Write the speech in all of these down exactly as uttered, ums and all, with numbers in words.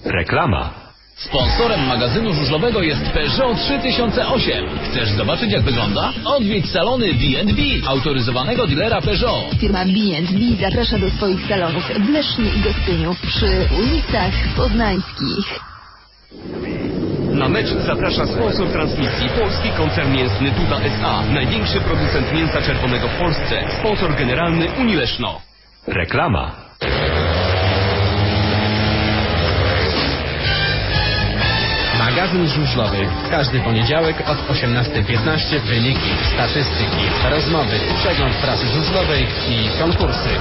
Reklama. Sponsorem magazynu żużlowego jest Peugeot trzy tysiące osiem. Chcesz zobaczyć, jak wygląda? Odwiedź salony B and B, autoryzowanego dealera Peugeot. Firma B and B zaprasza do swoich salonów w Lesznie i Gostyniu przy ulicach Poznańskich. Na mecz zaprasza sponsor transmisji, polski koncern mięsny Duda S A. Największy producent mięsa czerwonego w Polsce. Sponsor generalny Unii Leszno. Reklama. Magazyn żużlowy. Każdy poniedziałek od osiemnastej piętnaście wyniki, statystyki, rozmowy, przegląd prasy żużlowej i konkursy.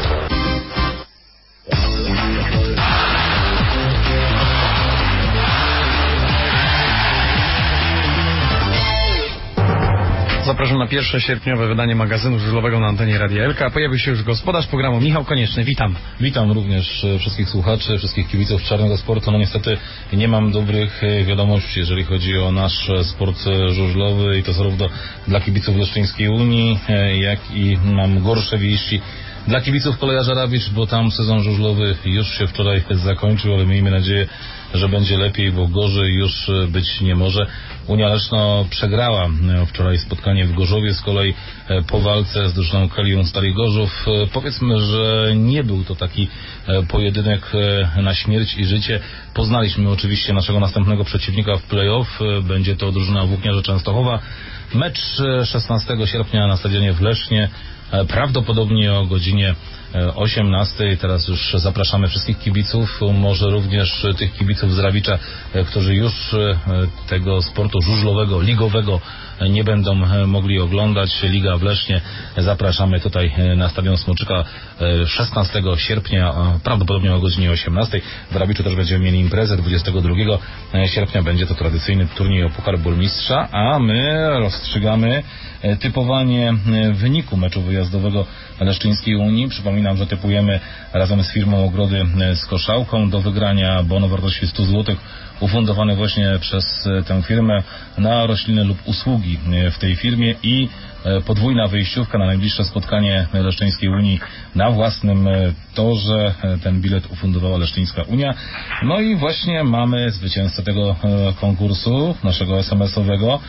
Zapraszam na pierwsze sierpniowe wydanie magazynu żużlowego na antenie Radia Elka. Pojawił się już gospodarz programu Michał Konieczny. Witam. Witam również wszystkich słuchaczy, wszystkich kibiców czarnego sportu. No niestety nie mam dobrych wiadomości, jeżeli chodzi o nasz sport żużlowy i to zarówno dla kibiców Leszczyńskiej Unii, jak i mam gorsze wieści dla kibiców Kolejarza Żarawicz, bo tam sezon żużlowy już się wczoraj zakończył, ale miejmy nadzieję, że będzie lepiej, bo gorzej już być nie może. Unia Leszno przegrała wczoraj spotkanie w Gorzowie, z kolei po walce z drużyną Kalią Stali Gorzów. Powiedzmy, że nie był to taki pojedynek na śmierć i życie. Poznaliśmy oczywiście naszego następnego przeciwnika w play-off. Będzie to drużyna Włókniarza Częstochowa. Mecz szesnastego sierpnia na stadionie w Lesznie. Prawdopodobnie o godzinie osiemnastej. Teraz już zapraszamy wszystkich kibiców, może również tych kibiców z Rawicza, którzy już tego sportu żużlowego, ligowego nie będą mogli oglądać. Liga w Lesznie. Zapraszamy tutaj na stadion Smoczyka szesnastego sierpnia, prawdopodobnie o godzinie osiemnastej. W Rawiczu też będziemy mieli imprezę dwudziestego drugiego sierpnia. Będzie to tradycyjny turniej o Puchar Burmistrza, a my rozstrzygamy typowanie wyniku meczu wyjazdowego Leszczyńskiej Unii. Przypominam, że typujemy razem z firmą Ogrody z Koszałką. Do wygrania bon o wartości stu złotych ufundowany właśnie przez tę firmę na rośliny lub usługi w tej firmie i podwójna wyjściówka na najbliższe spotkanie Leszczyńskiej Unii na własnym torze. Ten bilet ufundowała Leszczyńska Unia. No i właśnie mamy zwycięzcę tego konkursu, naszego es em esowego.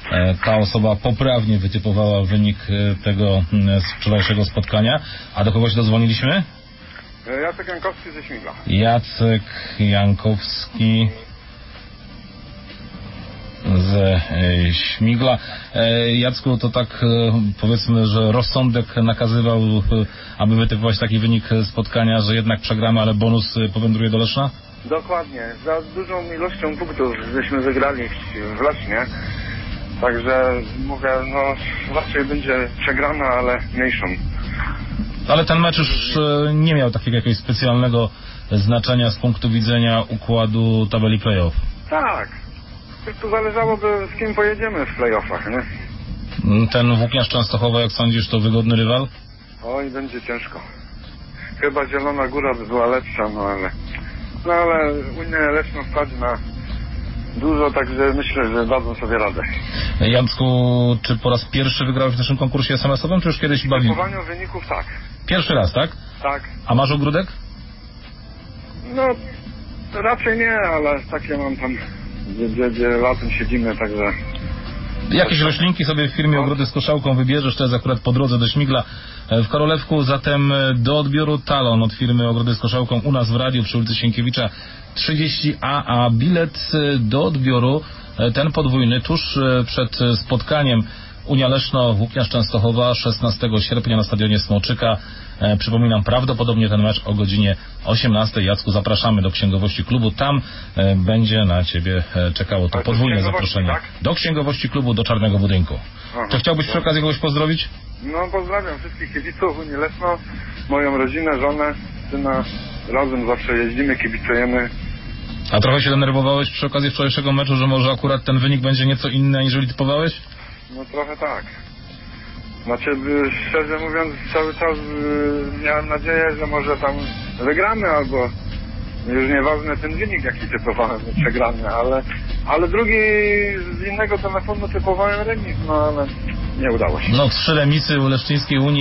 Ta osoba poprawnie wytypowała wynik tego wczorajszego spotkania. A do kogoś dodzwoniliśmy? Jacek Jankowski ze Śmigla. Jacek Jankowski ze Śmigla. Jacku, to tak powiedzmy, że rozsądek nakazywał, aby wytypować taki wynik spotkania, że jednak przegramy, ale bonus powędruje do Leszna? Dokładnie. Za dużą ilością punktów żeśmy wygrali w Lesznie. Także mówię, no raczej będzie przegrana, ale mniejszą. Ale ten mecz już nie miał takiego jakiegoś specjalnego znaczenia z punktu widzenia układu tabeli play-off. Tak. Tylko zależałoby, z kim pojedziemy w play-offach, nie? Ten Włókniarz Częstochowa, jak sądzisz, to wygodny rywal? Oj, będzie ciężko. Chyba Zielona Góra by była lepsza, no ale... No ale Unia Leszno wpadzi na dużo, także myślę, że dadzą sobie radę. Jacku, czy po raz pierwszy wygrałeś w naszym konkursie es em esowym, czy już kiedyś bawił? W typowaniu wyników tak. Pierwszy raz, tak? Tak. A masz ogródek? No, raczej nie, ale takie mam tam, gdzie, gdzie, gdzie latem siedzimy, także... Jakieś roślinki sobie w firmie Ogrody z Koszałką wybierzesz, to jest akurat po drodze do Śmigla w Korolewku, zatem do odbioru talon od firmy Ogrody z Koszałką u nas w radiu przy ulicy Sienkiewicza trzydzieści A, a bilet do odbioru, ten podwójny, tuż przed spotkaniem Unia Leszno Włókniarz Częstochowa szesnastego sierpnia na stadionie Smoczyka. E, przypominam, prawdopodobnie ten mecz o godzinie osiemnastej. Jacku, zapraszamy do księgowości klubu. Tam e, będzie na ciebie e, czekało to podwójne zaproszenie. Tak? Do księgowości klubu, do Czarnego Budynku. Aha, czy chciałbyś przy okazji kogoś pozdrowić? No, pozdrawiam wszystkich kibiców Unii Leszno, moją rodzinę, żonę, syna. Razem zawsze jeździmy, kibicujemy. A trochę się denerwowałeś przy okazji wczorajszego meczu, że może akurat ten wynik będzie nieco inny, aniżeli typowałeś? No trochę tak. Znaczy, szczerze mówiąc, cały czas yy, miałem nadzieję, że może tam wygramy, albo już nieważne ten wynik, jaki typowałem, przegrany, ale, ale drugi z innego telefonu typowałem remis, no ale nie udało się. No, trzy remisy u Leszczyńskiej Unii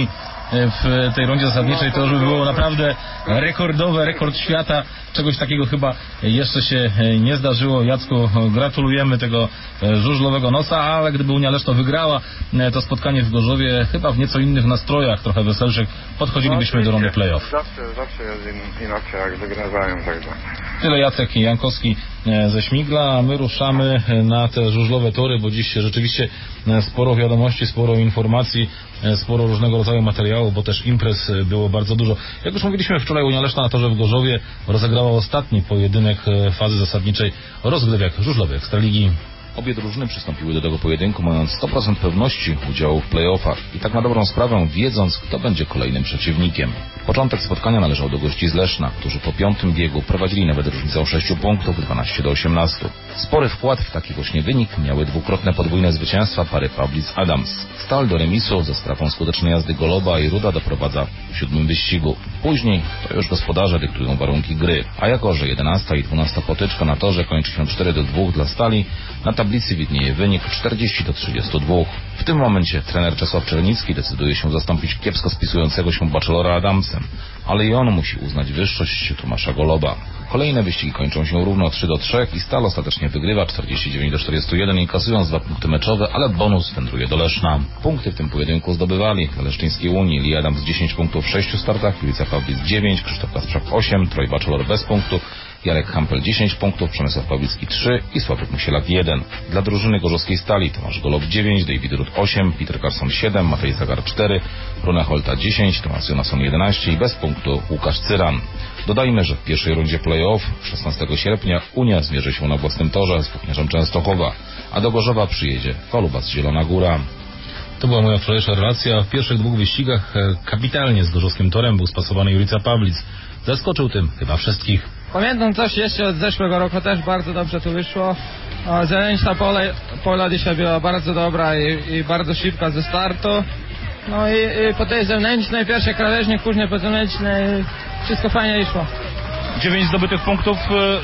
w tej rundzie zasadniczej, to już by było naprawdę rekordowe, rekord świata. Czegoś takiego chyba jeszcze się nie zdarzyło. Jacku, gratulujemy tego żużlowego nosa, ale gdyby Unia Leszno wygrała to spotkanie w Gorzowie, chyba w nieco innych nastrojach, trochę weselszych, podchodzilibyśmy do rundy play-off. Zawsze, zawsze jest in, inaczej, jak wygrywają, także. Tyle Jacek Jankowski ze Śmigla, a my ruszamy na te żużlowe tory, bo dziś rzeczywiście sporo wiadomości, sporo informacji, sporo różnego rodzaju materiału, bo też imprez było bardzo dużo. Jak już mówiliśmy wczoraj, Unia Leszna na torze w Gorzowie rozegrała ostatni pojedynek fazy zasadniczej rozgrywek żużlowych Ekstraligi. Obie drużyny przystąpiły do tego pojedynku mając sto procent pewności udziału w play-offach i tak na dobrą sprawę wiedząc, kto będzie kolejnym przeciwnikiem. Początek spotkania należał do gości z Leszna, którzy po piątym biegu prowadzili nawet różnicą sześciu punktów, dwanaście do osiemnastu. Spory wkład w taki właśnie wynik miały dwukrotne podwójne zwycięstwa pary Pawlic-Adams. Stal do remisu za sprawą skutecznej jazdy Goloba i Ruda doprowadza w siódmym wyścigu. Później to już gospodarze dyktują warunki gry, a jako że jedenasta i dwunasta potyczka na torze kończy się cztery do dwóch dla Stali, na tablicy widnieje wynik czterdzieści do trzydziestu dwóch. W tym momencie trener Czesław Czernicki decyduje się zastąpić kiepsko spisującego się bachelora Adamsem, ale i on musi uznać wyższość Tomasza Goloba. Kolejne wyścigi kończą się równo trzy do trzech i Stal ostatecznie wygrywa czterdzieści dziewięć do czterdziestu jeden, inkasując dwa punkty meczowe, ale bonus wędruje do Leszna. Punkty w tym pojedynku zdobywali dla Leszczyńskiej Unii Lee Adams dziesięć punktów w sześciu startach, Julica Pawlic dziewięć, Krzysztof Kasprzak osiem, Troy Bachelor bez punktu, Jarek Hampel dziesięć punktów, Przemysław Pawlicki trzy i Sławek Musielak jeden. Dla drużyny gorzowskiej Stali Tomasz Golob dziewięć, David Rudd osiem, Peter Carson siedem, Matej Zagar cztery, Bruna Holta dziesięć, Tomasz Jonasson jedenaście i bez punktu Łukasz Cyran. Dodajmy, że w pierwszej rundzie play-off szesnastego sierpnia Unia zmierzy się na własnym torze z Włókniarzem Częstochowa, a do Gorzowa przyjedzie Kolubas Zielona Góra. To była moja wczorajsza relacja. W pierwszych dwóch wyścigach kapitalnie z gorzowskim torem był spasowany Julica Pawlic. Zaskoczył tym chyba wszystkich. Pamiętam coś jeszcze od zeszłego roku, też bardzo dobrze tu wyszło. Zewnętrzna pole, pola dzisiaj była bardzo dobra i, i bardzo szybka ze startu. No i, i po tej zewnętrznej, pierwszy krawężnik, później po zewnętrznej, wszystko fajnie szło. Dziewięć zdobytych punktów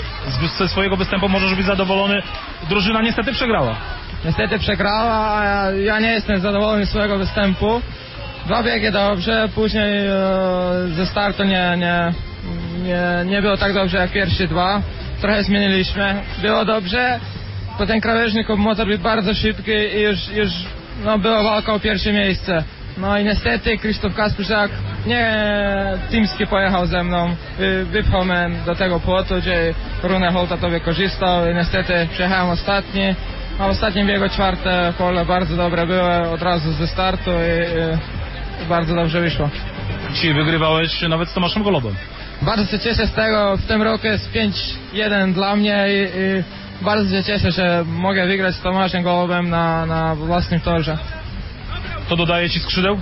ze swojego występu, możesz być zadowolony. Drużyna niestety przegrała. Niestety przegrała, a ja, ja nie jestem zadowolony z swojego występu. Dwa biegi dobrze, później e, ze startu nie, nie, nie, nie było tak dobrze jak pierwsze dwa. Trochę zmieniliśmy. Było dobrze, po ten krawężnik motor był bardzo szybki i już, już no, była walka o pierwsze miejsce. No i niestety Krzysztof Kasprzak nie Timski pojechał ze mną, wypchał mnie do tego płotu, gdzie Rune Holta to wykorzystał i niestety przejechałem ostatni. A w ostatnim biegu czwarte pole bardzo dobre było od razu ze startu i, i bardzo dobrze wyszło. Dzisiaj wygrywałeś nawet z Tomaszem Golobem. Bardzo się cieszę z tego, w tym roku jest pięć jeden dla mnie i, i bardzo się cieszę, że mogę wygrać z Tomaszem Golobem na, na własnym torze. To dodaje ci skrzydeł?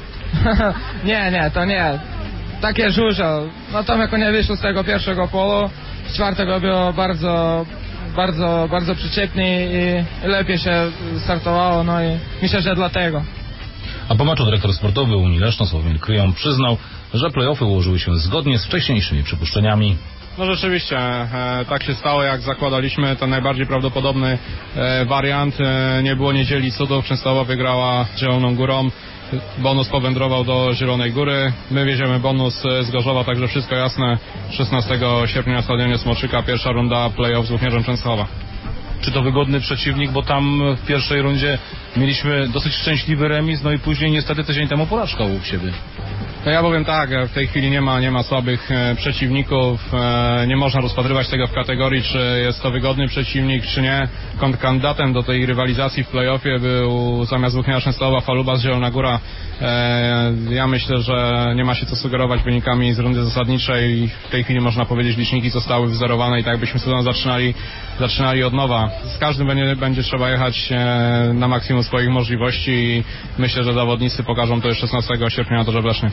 nie, nie, to nie. Takie żużel. No Tomek nie wyszło z tego pierwszego polu, z czwartego było bardzo... bardzo, bardzo przyczepny i lepiej się startowało, no i myślę, że dlatego. A po meczu dyrektor sportowy Unii Leszno Sławomir Kryjon przyznał, że play-offy ułożyły się zgodnie z wcześniejszymi przypuszczeniami. No rzeczywiście, e, tak się stało jak zakładaliśmy, ten najbardziej prawdopodobny e, wariant. E, nie było niedzieli cudów, Częstochowa wygrała Zieloną Górą. Bonus powędrował do Zielonej Góry. My wieziemy bonus z Gorzowa, także wszystko jasne. szesnastego sierpnia na stadionie Smoczyka pierwsza runda play-off z Włókniarzem Częstochowa. Czy to wygodny przeciwnik, bo tam w pierwszej rundzie mieliśmy dosyć szczęśliwy remis, no i później niestety tydzień temu porażka u siebie. No ja powiem tak, w tej chwili nie ma, nie ma słabych e, przeciwników, e, nie można rozpatrywać tego w kategorii, czy jest to wygodny przeciwnik, czy nie. Kandydatem do tej rywalizacji w play-offie był zamiast Włókniarza Częstochowa Falubas Zielona Góra. E, ja myślę, że nie ma się co sugerować wynikami z rundy zasadniczej. W tej chwili można powiedzieć, liczniki zostały wzorowane i tak byśmy sezon zaczynali, zaczynali od nowa. Z każdym będzie, będzie trzeba jechać e, na maksimum swoich możliwości i myślę, że zawodnicy pokażą to już szesnastego sierpnia na torze w Lesznie.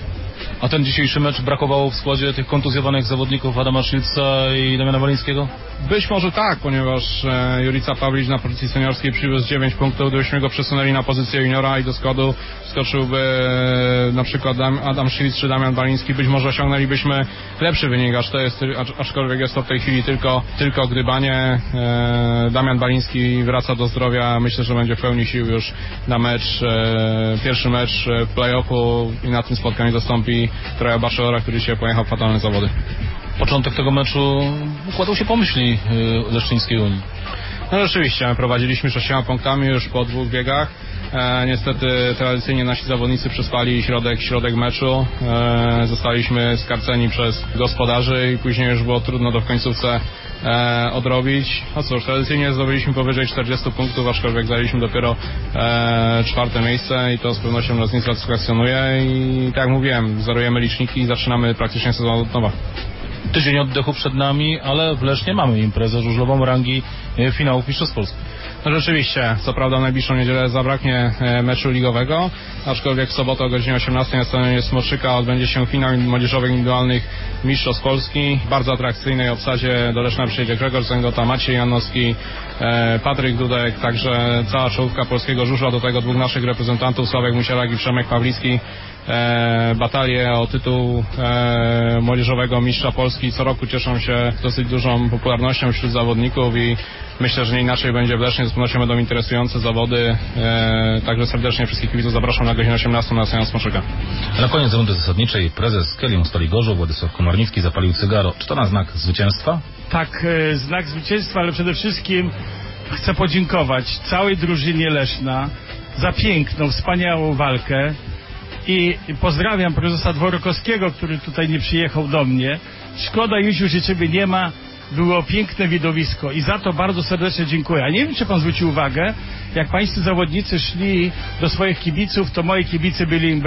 A ten dzisiejszy mecz brakowało w składzie tych kontuzjowanych zawodników Adama Szylca i Damiana Balińskiego? Być może tak, ponieważ e, Jurica Pawlić na pozycji seniorskiej przywiózł dziewięć punktów, gdybyśmy go przesunęli na pozycję juniora i do składu wskoczyłby e, na przykład Adam Szylc czy Damian Baliński, być może osiągnęlibyśmy lepszy wynik, aż to jest, acz, aczkolwiek jest to w tej chwili tylko, tylko gdybanie. E, Damian Baliński wraca do zdrowia, myślę, że będzie w pełni sił już na mecz, e, pierwszy mecz play-offu i na tym spotkaniu zastąpi Troja Baszora, który dzisiaj pojechał w fatalne zawody. Początek tego meczu układał się po myśli Leszczyńskiej Unii. No rzeczywiście, prowadziliśmy sześcioma punktami już po dwóch biegach. E, niestety tradycyjnie nasi zawodnicy przespali środek, środek meczu. E, zostaliśmy skarceni przez gospodarzy i później już było trudno to w końcówce e, odrobić. No cóż, tradycyjnie zdobyliśmy powyżej czterdziestu punktów, aczkolwiek zajęliśmy dopiero e, czwarte miejsce i to z pewnością nas nie satysfakcjonuje i tak jak mówiłem, zerujemy liczniki i zaczynamy praktycznie sezon od nowa. Tydzień oddechu przed nami, ale w Lesznie mamy imprezę żużlową rangi finałów Mistrzostw Polski. No rzeczywiście, co prawda w najbliższą niedzielę zabraknie meczu ligowego, aczkolwiek w sobotę o godzinie osiemnastej na stadionie Smoczyka odbędzie się finał młodzieżowych indywidualnych Mistrzostw Polski. W bardzo atrakcyjnej obsadzie do Leszna przyjedzie Grzegorz Zęgota, Maciej Janowski, e, Patryk Dudek, także cała czołówka polskiego żużla, do tego dwóch naszych reprezentantów, Sławek Musielak i Przemek Pawlicki. E, batalie o tytuł e, młodzieżowego mistrza Polski co roku cieszą się dosyć dużą popularnością wśród zawodników i myślę, że nie inaczej będzie w Lesznie. Z pewnością będą interesujące zawody, e, także serdecznie wszystkich kibiców zapraszam na godzinę osiemnastą na stadion Smoczyka. Na koniec rundy zasadniczej prezes Kelium Stali Gorzów Władysław Komarnicki zapalił cygaro. Czy to na znak zwycięstwa? Tak, e, znak zwycięstwa, ale przede wszystkim chcę podziękować całej drużynie Leszna za piękną, wspaniałą walkę. I pozdrawiam prezesa Dworokowskiego, który tutaj nie przyjechał do mnie. Szkoda, Józiu, że ciebie nie ma. Było piękne widowisko i za to bardzo serdecznie dziękuję. A nie wiem, czy pan zwrócił uwagę, jak pańscy zawodnicy szli do swoich kibiców, to moi kibice byli im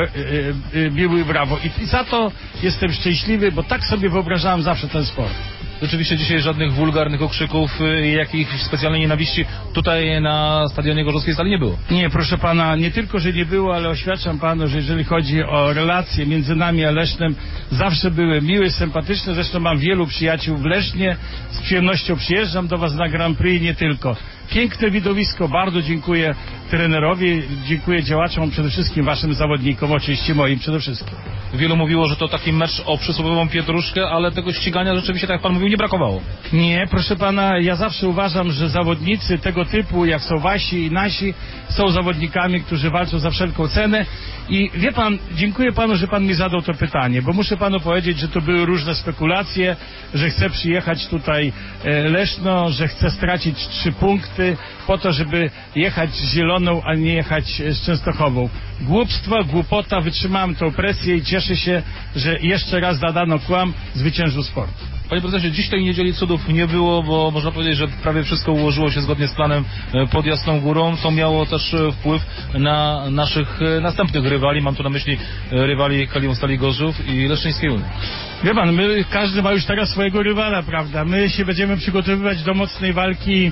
biły brawo. I, I za to jestem szczęśliwy, bo tak sobie wyobrażałem zawsze ten sport. Rzeczywiście dzisiaj żadnych wulgarnych okrzyków i jakichś specjalnej nienawiści tutaj na stadionie Gorzowskiej Stali nie było. Nie, proszę pana, nie tylko, że nie było, ale oświadczam panu, że jeżeli chodzi o relacje między nami a Lesznem, zawsze były miłe, sympatyczne. Zresztą mam wielu przyjaciół w Lesznie, z przyjemnością przyjeżdżam do was na Grand Prix i nie tylko. Piękne widowisko, bardzo dziękuję trenerowi, dziękuję działaczom, przede wszystkim waszym zawodnikom, oczywiście moim przede wszystkim. Wielu mówiło, że to taki mecz o przysłowiową pietruszkę, ale tego ścigania rzeczywiście, tak jak pan mówił, nie brakowało. Nie, proszę pana, ja zawsze uważam, że zawodnicy tego typu, jak są wasi i nasi, są zawodnikami, którzy walczą za wszelką cenę. I wie pan, dziękuję panu, że pan mi zadał to pytanie, bo muszę panu powiedzieć, że to były różne spekulacje, że chcę przyjechać tutaj e, Leszno, że chcę stracić trzy punkty po to, żeby jechać z Zieloną, a nie jechać z Częstochową. Głupstwo, głupota, wytrzymałem tą presję i cieszę się, że jeszcze raz zadano kłam, zwyciężył sport. Panie prezesie, dziś tej niedzieli cudów nie było, bo można powiedzieć, że prawie wszystko ułożyło się zgodnie z planem pod Jasną Górą. To miało też wpływ na naszych następnych rywali. Mam tu na myśli rywali Kalium Stali Gorzów i Leszczyńskiej Unii. Wie pan, my, każdy ma już teraz swojego rywala, prawda? My się będziemy przygotowywać do mocnej walki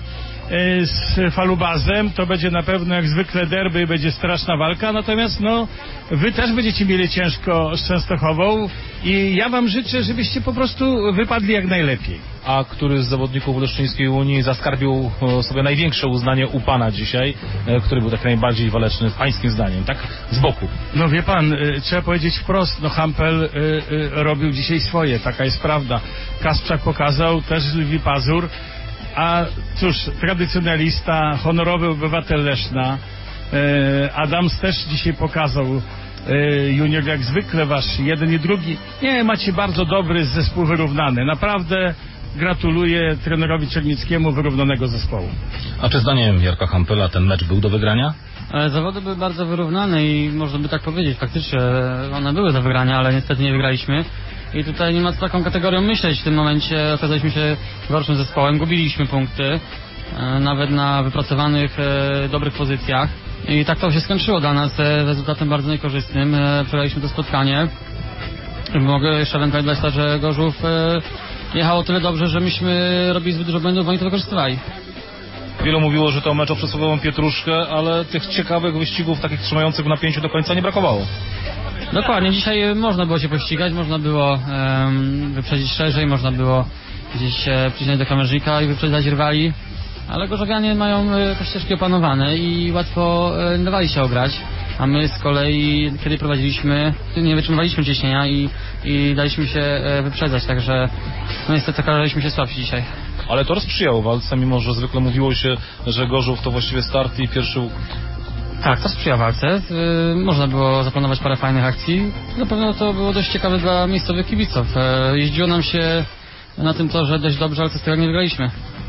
z Falubazem, to będzie na pewno jak zwykle derby, będzie straszna walka, natomiast no, wy też będziecie mieli ciężko z Częstochową i ja wam życzę, żebyście po prostu wypadli jak najlepiej. A który z zawodników Leszczyńskiej Unii zaskarbił sobie największe uznanie u pana dzisiaj, który był tak najbardziej waleczny pańskim zdaniem, tak? Z boku. No wie pan, trzeba powiedzieć wprost, no Hampel y, y, robił dzisiaj swoje, taka jest prawda. Kasprzak pokazał, też lwi pazur. A cóż, tradycjonalista, honorowy obywatel Leszna, e, Adams też dzisiaj pokazał, e, junior jak zwykle wasz, jeden i drugi. Nie, macie bardzo dobry zespół wyrównany. Naprawdę gratuluję trenerowi Czernickiemu wyrównanego zespołu. A czy zdaniem Jarka Hampela ten mecz był do wygrania? Zawody były bardzo wyrównane i można by tak powiedzieć, faktycznie one były do wygrania, ale niestety nie wygraliśmy. I tutaj nie ma co taką kategorią myśleć. W tym momencie okazaliśmy się gorszym zespołem, gubiliśmy punkty, e, nawet na wypracowanych, e, dobrych pozycjach. I tak to się skończyło dla nas e, rezultatem bardzo niekorzystnym. E, Przegraliśmy to spotkanie. Mogę jeszcze ewentualnie dodać, że Gorzów e, jechało tyle dobrze, że myśmy robili zbyt dużo błędów, bo oni to wykorzystywali. Wielu mówiło, że to mecz o przysłowiową pietruszkę, ale tych ciekawych wyścigów, takich trzymających w napięciu do końca nie brakowało. Dokładnie, dzisiaj można było się pościgać, można było um, wyprzedzić szerzej, można było gdzieś e, przyjść do kamerzyka i wyprzedzać rywali, ale gorzowianie mają e, te ścieżki opanowane i łatwo e, nie dawali się ograć, a my z kolei, kiedy prowadziliśmy, nie wytrzymywaliśmy ciśnienia i, i daliśmy się e, wyprzedzać, także no niestety okazaliśmy się słabsi dzisiaj. Ale to sprzyjało walce, mimo że zwykle mówiło się, że Gorzów to właściwie start i pierwszy łuk. Tak, to sprzyja walce. Yy, można było zaplanować parę fajnych akcji. Na pewno to było dość ciekawe dla miejscowych kibiców. Yy, jeździło nam się na tym torze dość dobrze, ale co z tego nie wygraliśmy.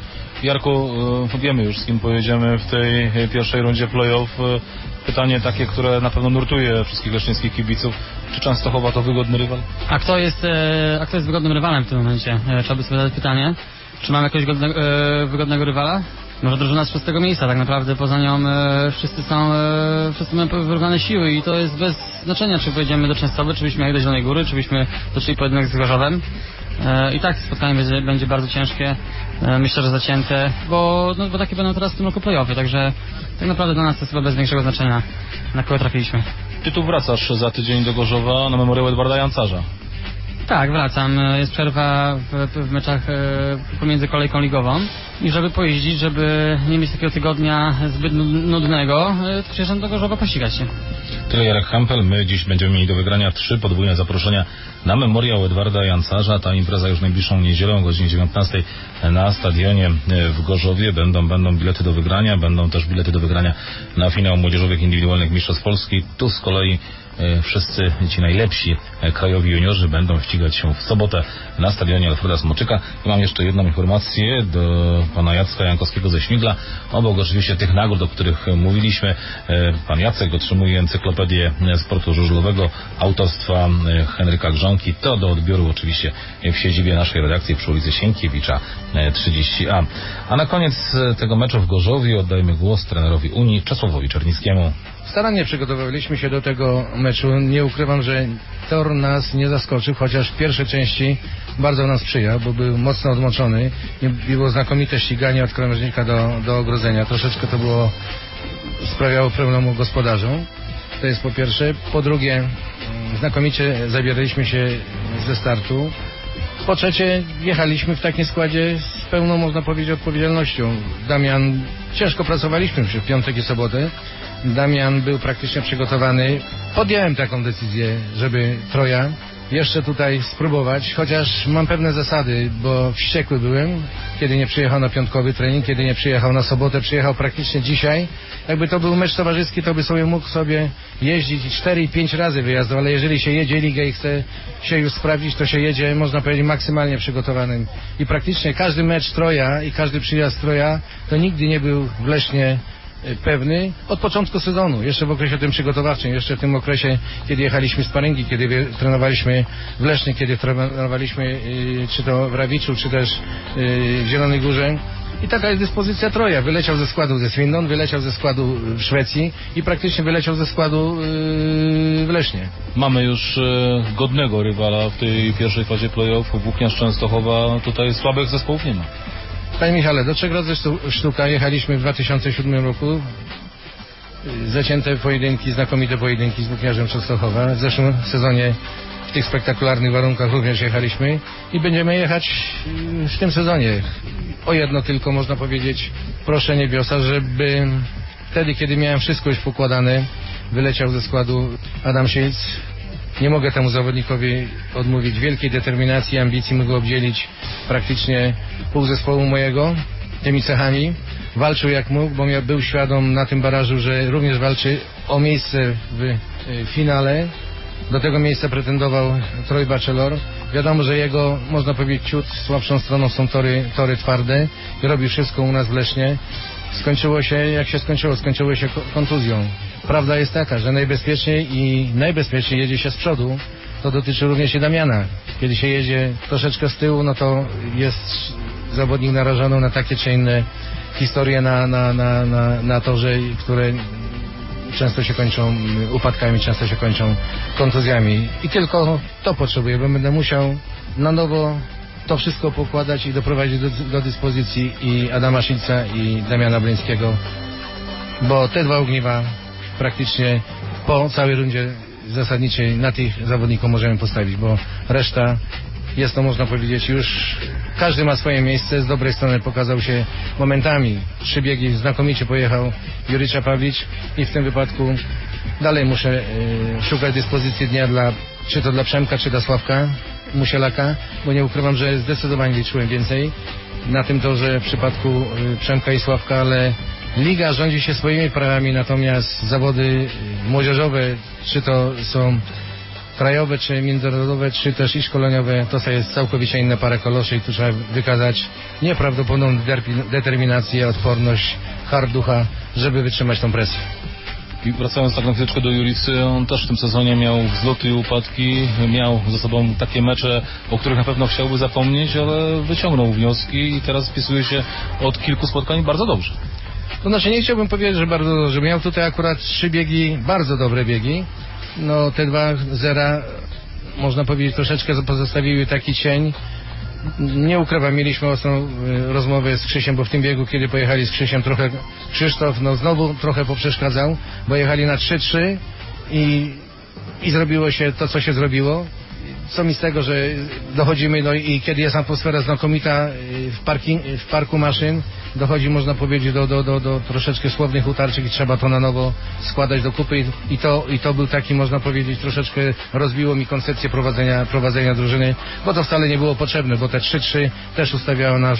Jarku, yy, wiemy już, z kim pojedziemy w tej pierwszej rundzie play-off. Yy, pytanie takie, które na pewno nurtuje wszystkich leszczyńskich kibiców. Czy Częstochowa to wygodny rywal? A kto jest, yy, a kto jest wygodnym rywalem w tym momencie? Yy, trzeba by sobie zadać pytanie. Czy mamy jakiegoś godne, yy, wygodnego rywala? Może drużyna z szóstego miejsca, tak naprawdę poza nią e, wszyscy są, e, wszyscy mają wyrównane siły i to jest bez znaczenia, czy pojedziemy do Częstochowy, czy byśmy jechali do Zielonej Góry, czy byśmy toczyli pojedynek z Gorzowem. E, I tak spotkanie będzie, będzie bardzo ciężkie, e, myślę, że zacięte, bo, no, bo takie będą teraz w tym roku play-offy, także tak naprawdę dla nas to jest chyba bez większego znaczenia, na kogo trafiliśmy. Ty tu wracasz za tydzień do Gorzowa na memoriał Edwarda Jancarza. Tak, wracam. Jest przerwa w, w meczach e, pomiędzy kolejką ligową i żeby pojeździć, żeby nie mieć takiego tygodnia zbyt nudnego, e, przyjeżdżam do Gorzowa pościgać się. Tyle Jarek Hampel. My dziś będziemy mieli do wygrania trzy podwójne zaproszenia na memoriał Edwarda Jancarza. Ta impreza już najbliższą niedzielę o godzinie dziewiętnastej na stadionie w Gorzowie. Będą, będą bilety do wygrania, będą też bilety do wygrania na finał młodzieżowych indywidualnych mistrzostw Polski. Tu z kolei wszyscy ci najlepsi krajowi juniorzy będą ścigać się w sobotę na stadionie Alfreda Smoczyka. I mam jeszcze jedną informację do pana Jacka Jankowskiego ze Śmigla. Obok oczywiście tych nagród, o których mówiliśmy, pan Jacek otrzymuje encyklopedię sportu żużlowego autorstwa Henryka Grząki. To do odbioru oczywiście w siedzibie naszej redakcji przy ulicy Sienkiewicza trzydzieści A. A na koniec tego meczu w Gorzowie oddajmy głos trenerowi Unii Czesławowi Czernickiemu. Starannie przygotowywaliśmy się do tego meczu. Nie ukrywam, że tor nas nie zaskoczył, chociaż w pierwszej części bardzo nam sprzyjał, bo był mocno odmoczony. Było znakomite ściganie od krawężnika do, do ogrodzenia. Troszeczkę to było, sprawiało problemu gospodarzom. To jest po pierwsze. Po drugie, znakomicie zabieraliśmy się ze startu. Po trzecie, jechaliśmy w takim składzie z pełną, można powiedzieć, odpowiedzialnością. Damian, ciężko pracowaliśmy w piątek i sobotę. Damian był praktycznie przygotowany. Podjąłem taką decyzję, żeby Troja jeszcze tutaj spróbować, chociaż mam pewne zasady, bo wściekły byłem, kiedy nie przyjechał na piątkowy trening, kiedy nie przyjechał na sobotę, przyjechał praktycznie dzisiaj. Jakby to był mecz towarzyski, to by sobie mógł sobie jeździć cztery i pięć razy wyjazdu, ale jeżeli się jedzie ligę i chce się już sprawdzić, to się jedzie, można powiedzieć, maksymalnie przygotowanym. I praktycznie każdy mecz Troja i każdy przyjazd Troja to nigdy nie był w Lesznie pewny od początku sezonu, jeszcze w okresie tym przygotowawczym, jeszcze w tym okresie, kiedy jechaliśmy z sparingi, kiedy trenowaliśmy w Lesznie, kiedy trenowaliśmy yy, czy to w Rawiczu, czy też yy, w Zielonej Górze. I taka jest dyspozycja Troja. Wyleciał ze składu ze Swindon, wyleciał ze składu w Szwecji i praktycznie wyleciał ze składu yy, w Lesznie. Mamy już yy, godnego rywala w tej pierwszej fazie play-off. Włókniarz Częstochowa, tutaj słabych zespołów nie ma. Panie Michale, do trzech razy sztuka jechaliśmy w dwa tysiące siódmym roku. Zacięte pojedynki, znakomite pojedynki z Włókniarzem Częstochowa. W zeszłym sezonie w tych spektakularnych warunkach również jechaliśmy i będziemy jechać w tym sezonie. O jedno tylko można powiedzieć, proszę niebiosa, żeby wtedy, kiedy miałem wszystko już pokładane, wyleciał ze składu Adam Sielc. Nie mogę temu zawodnikowi odmówić wielkiej determinacji, ambicji, mógł obdzielić praktycznie pół zespołu mojego tymi cechami. Walczył jak mógł, bo miał, był świadom na tym barażu, że również walczy o miejsce w finale. Do tego miejsca pretendował Troy Bachelor. Wiadomo, że jego, można powiedzieć, ciut słabszą stroną są tory, tory twarde. Robił wszystko u nas w Lesznie. Skończyło się, jak się skończyło, skończyło się kontuzją. Prawda jest taka, że najbezpieczniej i najbezpieczniej jedzie się z przodu. To dotyczy również i Damiana. Kiedy się jedzie troszeczkę z tyłu, no to jest zawodnik narażony na takie czy inne historie na, na, na, na, na torze, które często się kończą upadkami, często się kończą kontuzjami. I tylko to potrzebuję, bo będę musiał na nowo to wszystko pokładać i doprowadzić do, do dyspozycji i Adama Szilca i Damiana Bryńskiego, bo te dwa ogniwa praktycznie po całej rundzie zasadniczej na tych zawodników możemy postawić, bo reszta jest to, można powiedzieć, już każdy ma swoje miejsce. Z dobrej strony pokazał się momentami. Trzy biegi znakomicie pojechał Juricza Pawlicz i w tym wypadku dalej muszę y, szukać dyspozycji dnia dla, czy to dla Przemka, czy dla Sławka Musielaka, bo nie ukrywam, że zdecydowanie liczyłem więcej na tym torze w przypadku y, Przemka i Sławka, ale liga rządzi się swoimi prawami, natomiast zawody młodzieżowe, czy to są krajowe, czy międzynarodowe, czy też i szkoleniowe, to jest całkowicie inna para koloszy i tu trzeba wykazać nieprawdopodobną determinację, odporność, harducha, żeby wytrzymać tą presję. I wracając tak na chwileczkę do Juricy, on też w tym sezonie miał wzloty i upadki, miał ze sobą takie mecze, o których na pewno chciałby zapomnieć, ale wyciągnął wnioski i teraz spisuje się od kilku spotkań bardzo dobrze. To znaczy nie chciałbym powiedzieć, że bardzo dobrze. Miał tutaj akurat trzy biegi, bardzo dobre biegi. No te dwa zera, można powiedzieć, troszeczkę pozostawiły taki cień. Nie ukrywam, mieliśmy ostrą rozmowę z Krzysiem, bo w tym biegu, kiedy pojechali z Krzysiem, trochę Krzysztof, no znowu trochę poprzeszkadzał, bo jechali na trzy trzy i, i zrobiło się to, co się zrobiło. Co mi z tego, że dochodzimy, no i kiedy jest atmosfera znakomita w, parking, w parku maszyn, dochodzi, można powiedzieć, do, do, do, do troszeczkę słownych utarczek i trzeba to na nowo składać do kupy i to, i to był taki, można powiedzieć, troszeczkę rozbiło mi koncepcję prowadzenia, prowadzenia drużyny, bo to wcale nie było potrzebne, bo te trzy trzy też ustawiało nas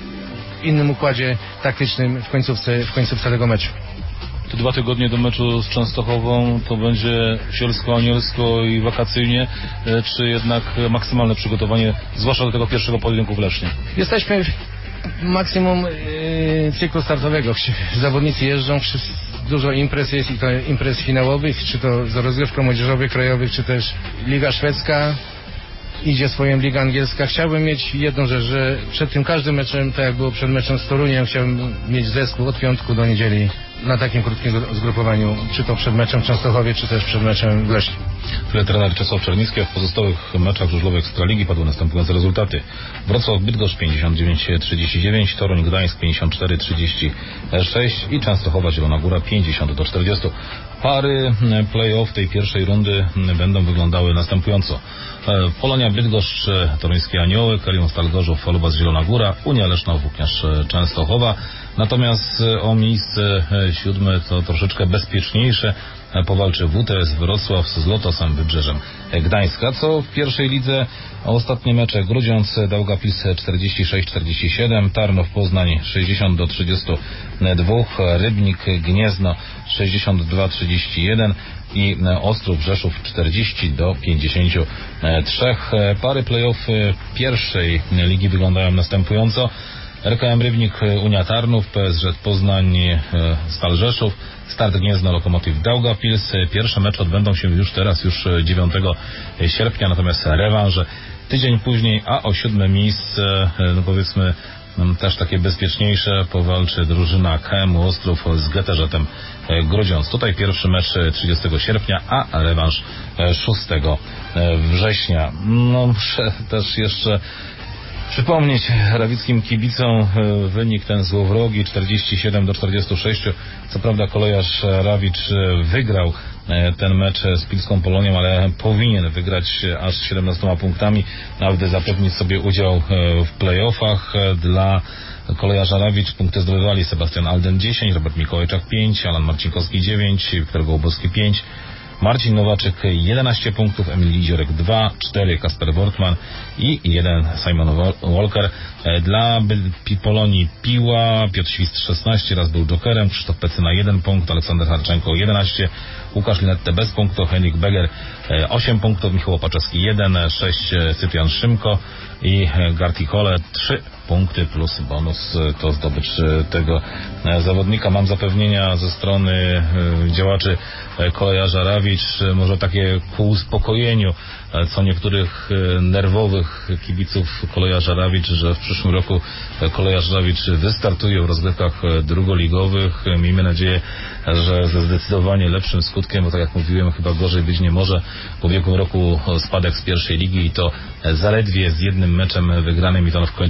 w innym układzie taktycznym w końcówce, w końcówce tego meczu. Te dwa tygodnie do meczu z Częstochową to będzie sielsko-anielsko i wakacyjnie, czy jednak maksymalne przygotowanie, zwłaszcza do tego pierwszego pojedynku w Lesznie? Jesteśmy w maksimum yy, cyklu startowego. Zawodnicy jeżdżą, dużo imprez jest i to imprez finałowych, czy to z rozgrywką młodzieżowych, krajowych, czy też Liga Szwedzka. Idzie swoją Liga Angielska. Chciałbym mieć jedną rzecz, że przed tym każdym meczem, tak jak było przed meczem z Toruniem, chciałbym mieć zespół od piątku do niedzieli na takim krótkim zgrupowaniu, czy to przed meczem w Częstochowie, czy też przed meczem w Lesznie. Tyle trener Czesław Czerniński, a w pozostałych meczach żużlowych Ekstraligi padły następujące rezultaty. Wrocław Bydgoszcz pięćdziesiąt dziewięć trzydzieści dziewięć, Toruń Gdańsk pięćdziesiąt cztery trzydzieści sześć i Częstochowa Zielona Góra pięćdziesiąt do czterdziestu. Pary play-off tej pierwszej rundy będą wyglądały następująco. Polonia Bydgoszcz, Toruńskie Anioły, Kalium Stal Gorzów, Lubas Zielona Góra, Unia Leszna Włókniarz Częstochowa. Natomiast o miejsce siódme to troszeczkę bezpieczniejsze powalczy W T S Wrocław z Lotosem Wybrzeżem Gdańska, co w pierwszej lidze ostatnie mecze: Grudziądz Daugavpils czterdzieści sześć czterdzieści siedem, Tarnów Poznań sześćdziesiąt do trzydziestu dwóch, Rybnik Gniezno sześćdziesiąt dwa trzydzieści jeden i Ostrów Rzeszów czterdzieści do pięćdziesięciu trzech. Pary play-off pierwszej ligi wyglądają następująco: R K M Rybnik Unia Tarnów, P S Z Poznań Stal Rzeszów, Start Gniezno Lokomotiv Daugavpils. Pierwsze mecze odbędą się już teraz, już dziewiątego sierpnia, natomiast rewanże tydzień później, a o siódme miejsce, no powiedzmy też takie bezpieczniejsze, powalczy drużyna K M U Ostrów z G T Z-em Grudziądz. Tutaj pierwszy mecz trzydziestego sierpnia, a rewanż szóstego września. No muszę też jeszcze przypomnieć rawickim kibicom wynik ten złowrogi czterdzieści siedem do czterdziestu sześciu. Co prawda kolejarz Rawicz wygrał ten mecz z Pilską Polonią, ale powinien wygrać aż siedemnastoma punktami, aby zapewnić sobie udział w play-offach. Dla kolejarza Rawicz punkty zdobywali Sebastian Alden dziesięć, Robert Mikołajczak pięć, Alan Marcinkowski dziewięć, Wiktor Gołobowski pięć, Marcin Nowaczek jedenaście punktów, Emil Lidziorek dwa, cztery Kasper Wortman i jeden Simon Walker. Dla Polonii Piła Piotr Świst szesnaście, raz był jokerem, Krzysztof Pecyna jeden punkt, Aleksander Harczenko jedenaście, Łukasz Linette bez punktu, Henryk Beger osiem punktów, Michał Opaczewski jeden, sześć Cyprian Szymko i Garti Hole trzy punkty plus bonus to zdobycz tego zawodnika. Mam zapewnienia ze strony działaczy kolejarza Rawicz, może takie ku uspokojeniu co niektórych nerwowych kibiców kolejarza Rawicz, że w przyszłym roku kolejarz Rawicz wystartuje w rozgrywkach drugoligowych. Miejmy nadzieję, że ze zdecydowanie lepszym skutkiem, bo tak jak mówiłem, chyba gorzej być nie może. W ubiegłym roku spadek z pierwszej ligi i to zaledwie z jednym meczem wygranym i to w końcówce sezonu.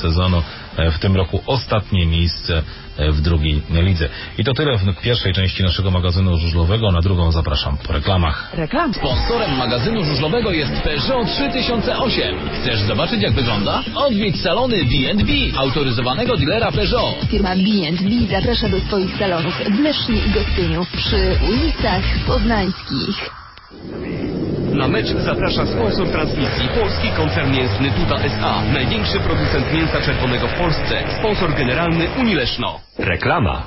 sezonu. W tym roku ostatnie miejsce w drugiej lidze. I to tyle w pierwszej części naszego magazynu żużlowego. Na drugą zapraszam po reklamach. Reklam. Sponsorem magazynu żużlowego jest Peugeot trzy tysiące osiem. Chcesz zobaczyć, jak wygląda? Odwiedź salony B and B, autoryzowanego dealera Peugeot. Firma B and B zaprasza do swoich salonów w Lesznie i Gostyniu przy ulicach Poznańskich. Na mecz zaprasza sponsor transmisji, polski koncern mięsny Tuta S A, największy producent mięsa czerwonego w Polsce, sponsor generalny Unileszno. Reklama.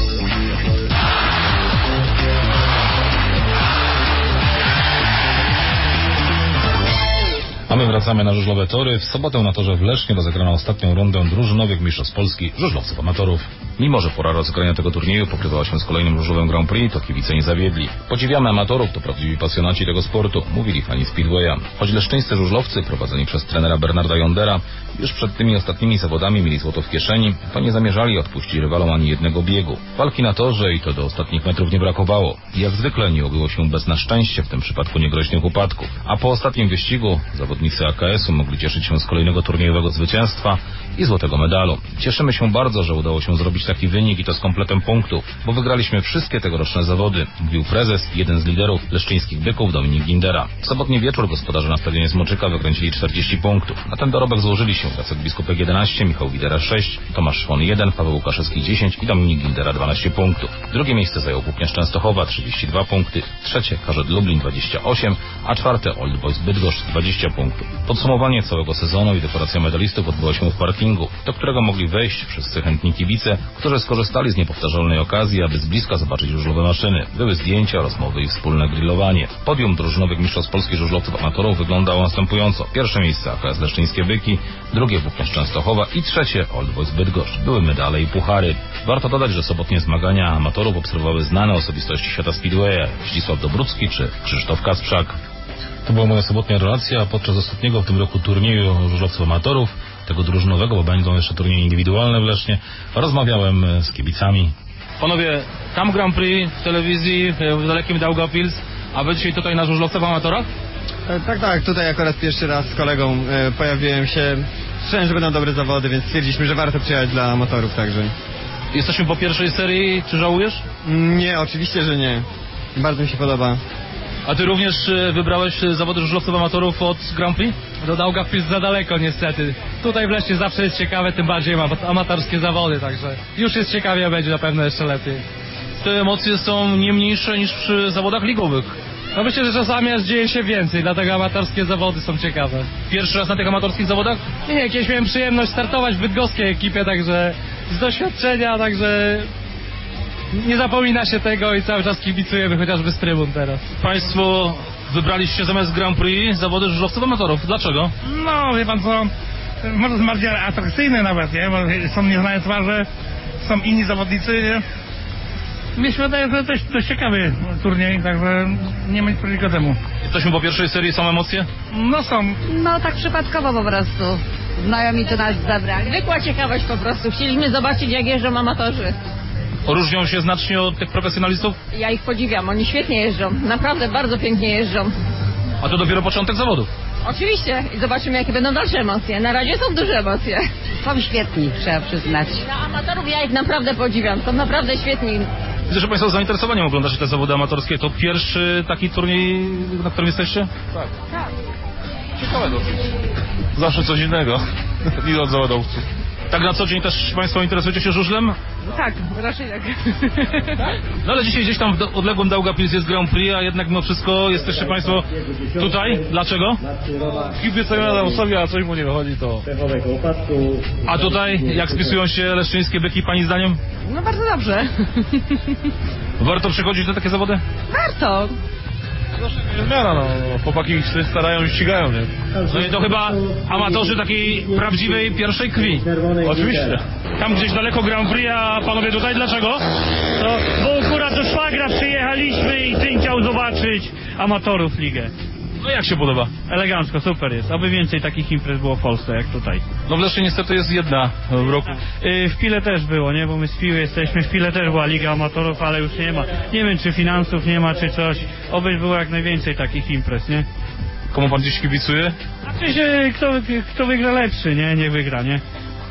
A my wracamy na żużlowe tory. W sobotę na torze w Lesznie rozegrano ostatnią rundę drużynowych mistrzostw Polski żużlowców amatorów. Mimo że pora rozegrania tego turnieju pokrywała się z kolejnym żużlowym Grand Prix, to kibice nie zawiedli. Podziwiamy amatorów, to prawdziwi pasjonaci tego sportu, mówili fani Speedwaya. Choć leszczyńscy żużlowcy, prowadzeni przez trenera Bernarda Jondera, już przed tymi ostatnimi zawodami mieli złoto w kieszeni, to nie zamierzali odpuścić rywalom ani jednego biegu. Walki na torze i to do ostatnich metrów nie brakowało. I jak zwykle nie obyło się bez na szczęście, w tym przypadku niegroźnych upadków. A po ostatnim wyścigu zawodnicy A K S-u mogli cieszyć się z kolejnego turniejowego zwycięstwa i złotego medalu. Cieszymy się bardzo, że udało się zrobić taki wynik i to z kompletem punktów, bo wygraliśmy wszystkie tegoroczne zawody, mówił prezes, jeden z liderów leszczyńskich byków, Dominik Gindera. W sobotni wieczór gospodarze na stadionie Smoczyka wykręcili czterdzieści punktów. Na ten dorobek złożyli się Jacek Biskupek jedenaście, Michał Widera sześć, Tomasz Szwon jeden, Paweł Łukaszewski dziesięć i Dominik Gindera dwanaście punktów. Drugie miejsce zajął Włókniarz Częstochowa trzydzieści dwa punkty, trzecie Karzet Lublin dwadzieścia osiem, a czwarte Old Boys Bydgoszcz dwadzieścia punktów. Podsumowanie całego sezonu i dekoracja medalistów odbyła się w parkingu, do którego mogli wejść wszyscy chętni kibice, którzy skorzystali z niepowtarzalnej okazji, aby z bliska zobaczyć żużlowe maszyny. Były zdjęcia, rozmowy i wspólne grillowanie. Podium drużynowych mistrzostw Polski żużlowców amatorów wyglądało następująco. Pierwsze miejsce A K S Leszczyńskie Byki, drugie Włókniarz Częstochowa i trzecie Old Boys Bydgoszcz. Były medale i puchary. Warto dodać, że sobotnie zmagania amatorów obserwowały znane osobistości świata Speedwaya, Zdzisław Dobrucki czy Krzysztof Kasprzak. To była moja sobotnia relacja podczas ostatniego w tym roku turnieju żużlowców amatorów, tego drużynowego, bo będą jeszcze turnieje indywidualne w Lesznie. Rozmawiałem z kibicami. Panowie, tam Grand Prix w telewizji w dalekim Daugavpils, a wy dzisiaj tutaj na żużlowcach amatorach? E, tak, tak, tutaj akurat pierwszy raz z kolegą e, pojawiłem się. Słyszałem, że będą dobre zawody, więc stwierdziliśmy, że warto przyjechać dla amatorów także. Jesteśmy po pierwszej serii, czy żałujesz? Nie, oczywiście, że nie. Bardzo mi się podoba. A ty również wybrałeś zawody żużlowców amatorów od Grand Prix? Do Daugavpils za daleko niestety. Tutaj w Lesznie zawsze jest ciekawe, tym bardziej ma amatorskie zawody, także już jest ciekawie, będzie na pewno jeszcze lepiej. Te emocje są nie mniejsze niż przy zawodach ligowych. No myślę, że czasami aż dzieje się więcej, dlatego amatorskie zawody są ciekawe. Pierwszy raz na tych amatorskich zawodach? Nie, nie, kiedyś miałem przyjemność startować w bydgoskiej ekipie, także z doświadczenia, także nie zapomina się tego i cały czas kibicujemy chociażby z trybun teraz. Państwo wybraliście zamiast Grand Prix zawody żużlowców amatorów. Dlaczego? No, wie pan co, może są bardziej atrakcyjne nawet, nie? Bo są nieznane twarze, są inni zawodnicy, nie? Mnie się wydaje, że to jest dość ciekawy turniej, także nie ma nic przeciwko temu. Jesteśmy po pierwszej serii, są emocje? No są. No tak przypadkowo po prostu. Znajomi to nas zabrali. Zwykła ciekawość po prostu. Chcieliśmy zobaczyć, jak jeżdżą amatorzy. Różnią się znacznie od tych profesjonalistów? Ja ich podziwiam, oni świetnie jeżdżą. Naprawdę bardzo pięknie jeżdżą. A to dopiero początek zawodów? Oczywiście. I zobaczymy, jakie będą dalsze emocje. Na razie są duże emocje. Są świetni, trzeba przyznać. Dla amatorów ja ich naprawdę podziwiam. Są naprawdę świetni. Widzę, że Państwo z zainteresowaniem oglądacie te zawody amatorskie. To pierwszy taki turniej, na którym jesteście? Tak. Tak. Ciekawe dosyć. Zawsze coś innego niż od zawodowców. Tak na co dzień też Państwo interesujecie się żużlem? No tak, raczej tak. No ale dzisiaj gdzieś tam w odległym Daugavpils jest Grand Prix, a jednak mimo wszystko jesteście Państwo tutaj. Dlaczego? Kibicują na sobie, a coś mu nie wychodzi, to... A tutaj jak spisują się leszczyńskie byki Pani zdaniem? No bardzo dobrze. Warto przychodzić na takie zawody? Warto. Zmiana, no, chłopaki się starają i ścigają, nie? No i to chyba amatorzy takiej prawdziwej pierwszej krwi. Oczywiście. Tam gdzieś daleko Grand Prix, a panowie tutaj dlaczego? No, bo akurat do szwagra przyjechaliśmy i syn chciał zobaczyć amatorów ligę. No jak się podoba? Elegancko, super jest. Aby więcej takich imprez było w Polsce jak tutaj. No w Lesznie niestety jest jedna w roku. Yy, w Pile też było, nie? Bo my z Piły jesteśmy. W Pile też była Liga Amatorów, ale już nie ma. Nie wiem, czy finansów nie ma, czy coś. Obyś było jak najwięcej takich imprez, nie? Komu pan dziś kibicuje? Znaczy się, kto, kto wygra lepszy, nie? Niech wygra, nie?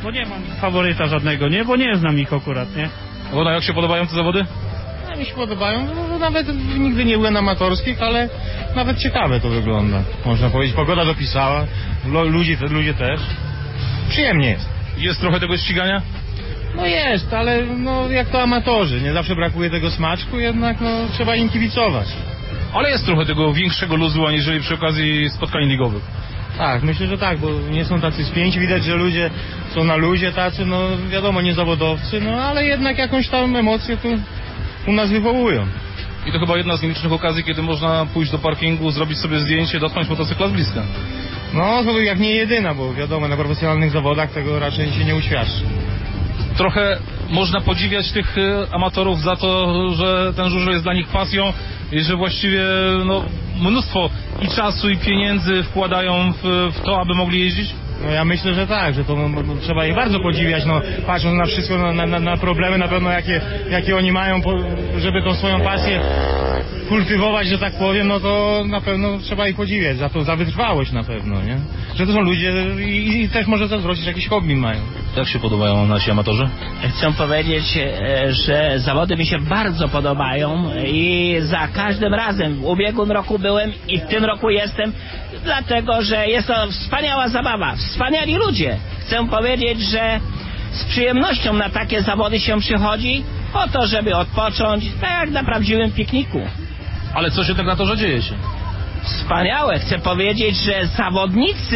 bo nie mam faworyta żadnego, nie? Bo nie znam ich akurat, nie? Ona, jak się podobają te zawody? No, mi się podobają, no, nawet nigdy nie byłem amatorskich, ale nawet ciekawe to wygląda. Można powiedzieć, pogoda dopisała, ludzie, ludzie też. Przyjemnie jest. Jest trochę tego ścigania? No jest, ale no jak to amatorzy, nie zawsze brakuje tego smaczku, jednak no trzeba im kibicować. Ale jest trochę tego większego luzu, aniżeli przy okazji spotkań ligowych. Tak, myślę, że tak, bo nie są tacy spięci, widać, że ludzie są na luzie tacy, no wiadomo, nie zawodowcy, no ale jednak jakąś tam emocję tu u nas wywołują. I to chyba jedna z nielicznych okazji, kiedy można pójść do parkingu, zrobić sobie zdjęcie, dotknąć motocykla z bliska. No, to jak nie jedyna, bo wiadomo, na profesjonalnych zawodach tego raczej się nie uświadczy. Trochę można podziwiać tych amatorów za to, że ten żużel jest dla nich pasją i że właściwie no, mnóstwo i czasu, i pieniędzy wkładają w, w to, aby mogli jeździć. No ja myślę, że tak, że to no, no, trzeba je bardzo podziwiać, no patrząc na wszystko, na, na, na problemy na pewno jakie, jakie oni mają, po, żeby tą swoją pasję kultywować, że tak powiem, no to na pewno trzeba ich podziwiać za to, za wytrwałość na pewno, nie? Że to są ludzie i, i też może zazdrościć, jakieś hobby mają. Jak się podobają nasi amatorzy? Chcę powiedzieć, że zawody mi się bardzo podobają i za każdym razem w ubiegłym roku byłem i w tym roku jestem, dlatego że jest to wspaniała zabawa, wspaniali ludzie. Chcę powiedzieć, że z przyjemnością na takie zawody się przychodzi po to, żeby odpocząć, tak jak na prawdziwym pikniku. Ale co się tak na torze dzieje się? Wspaniałe. Chcę powiedzieć, że zawodnicy,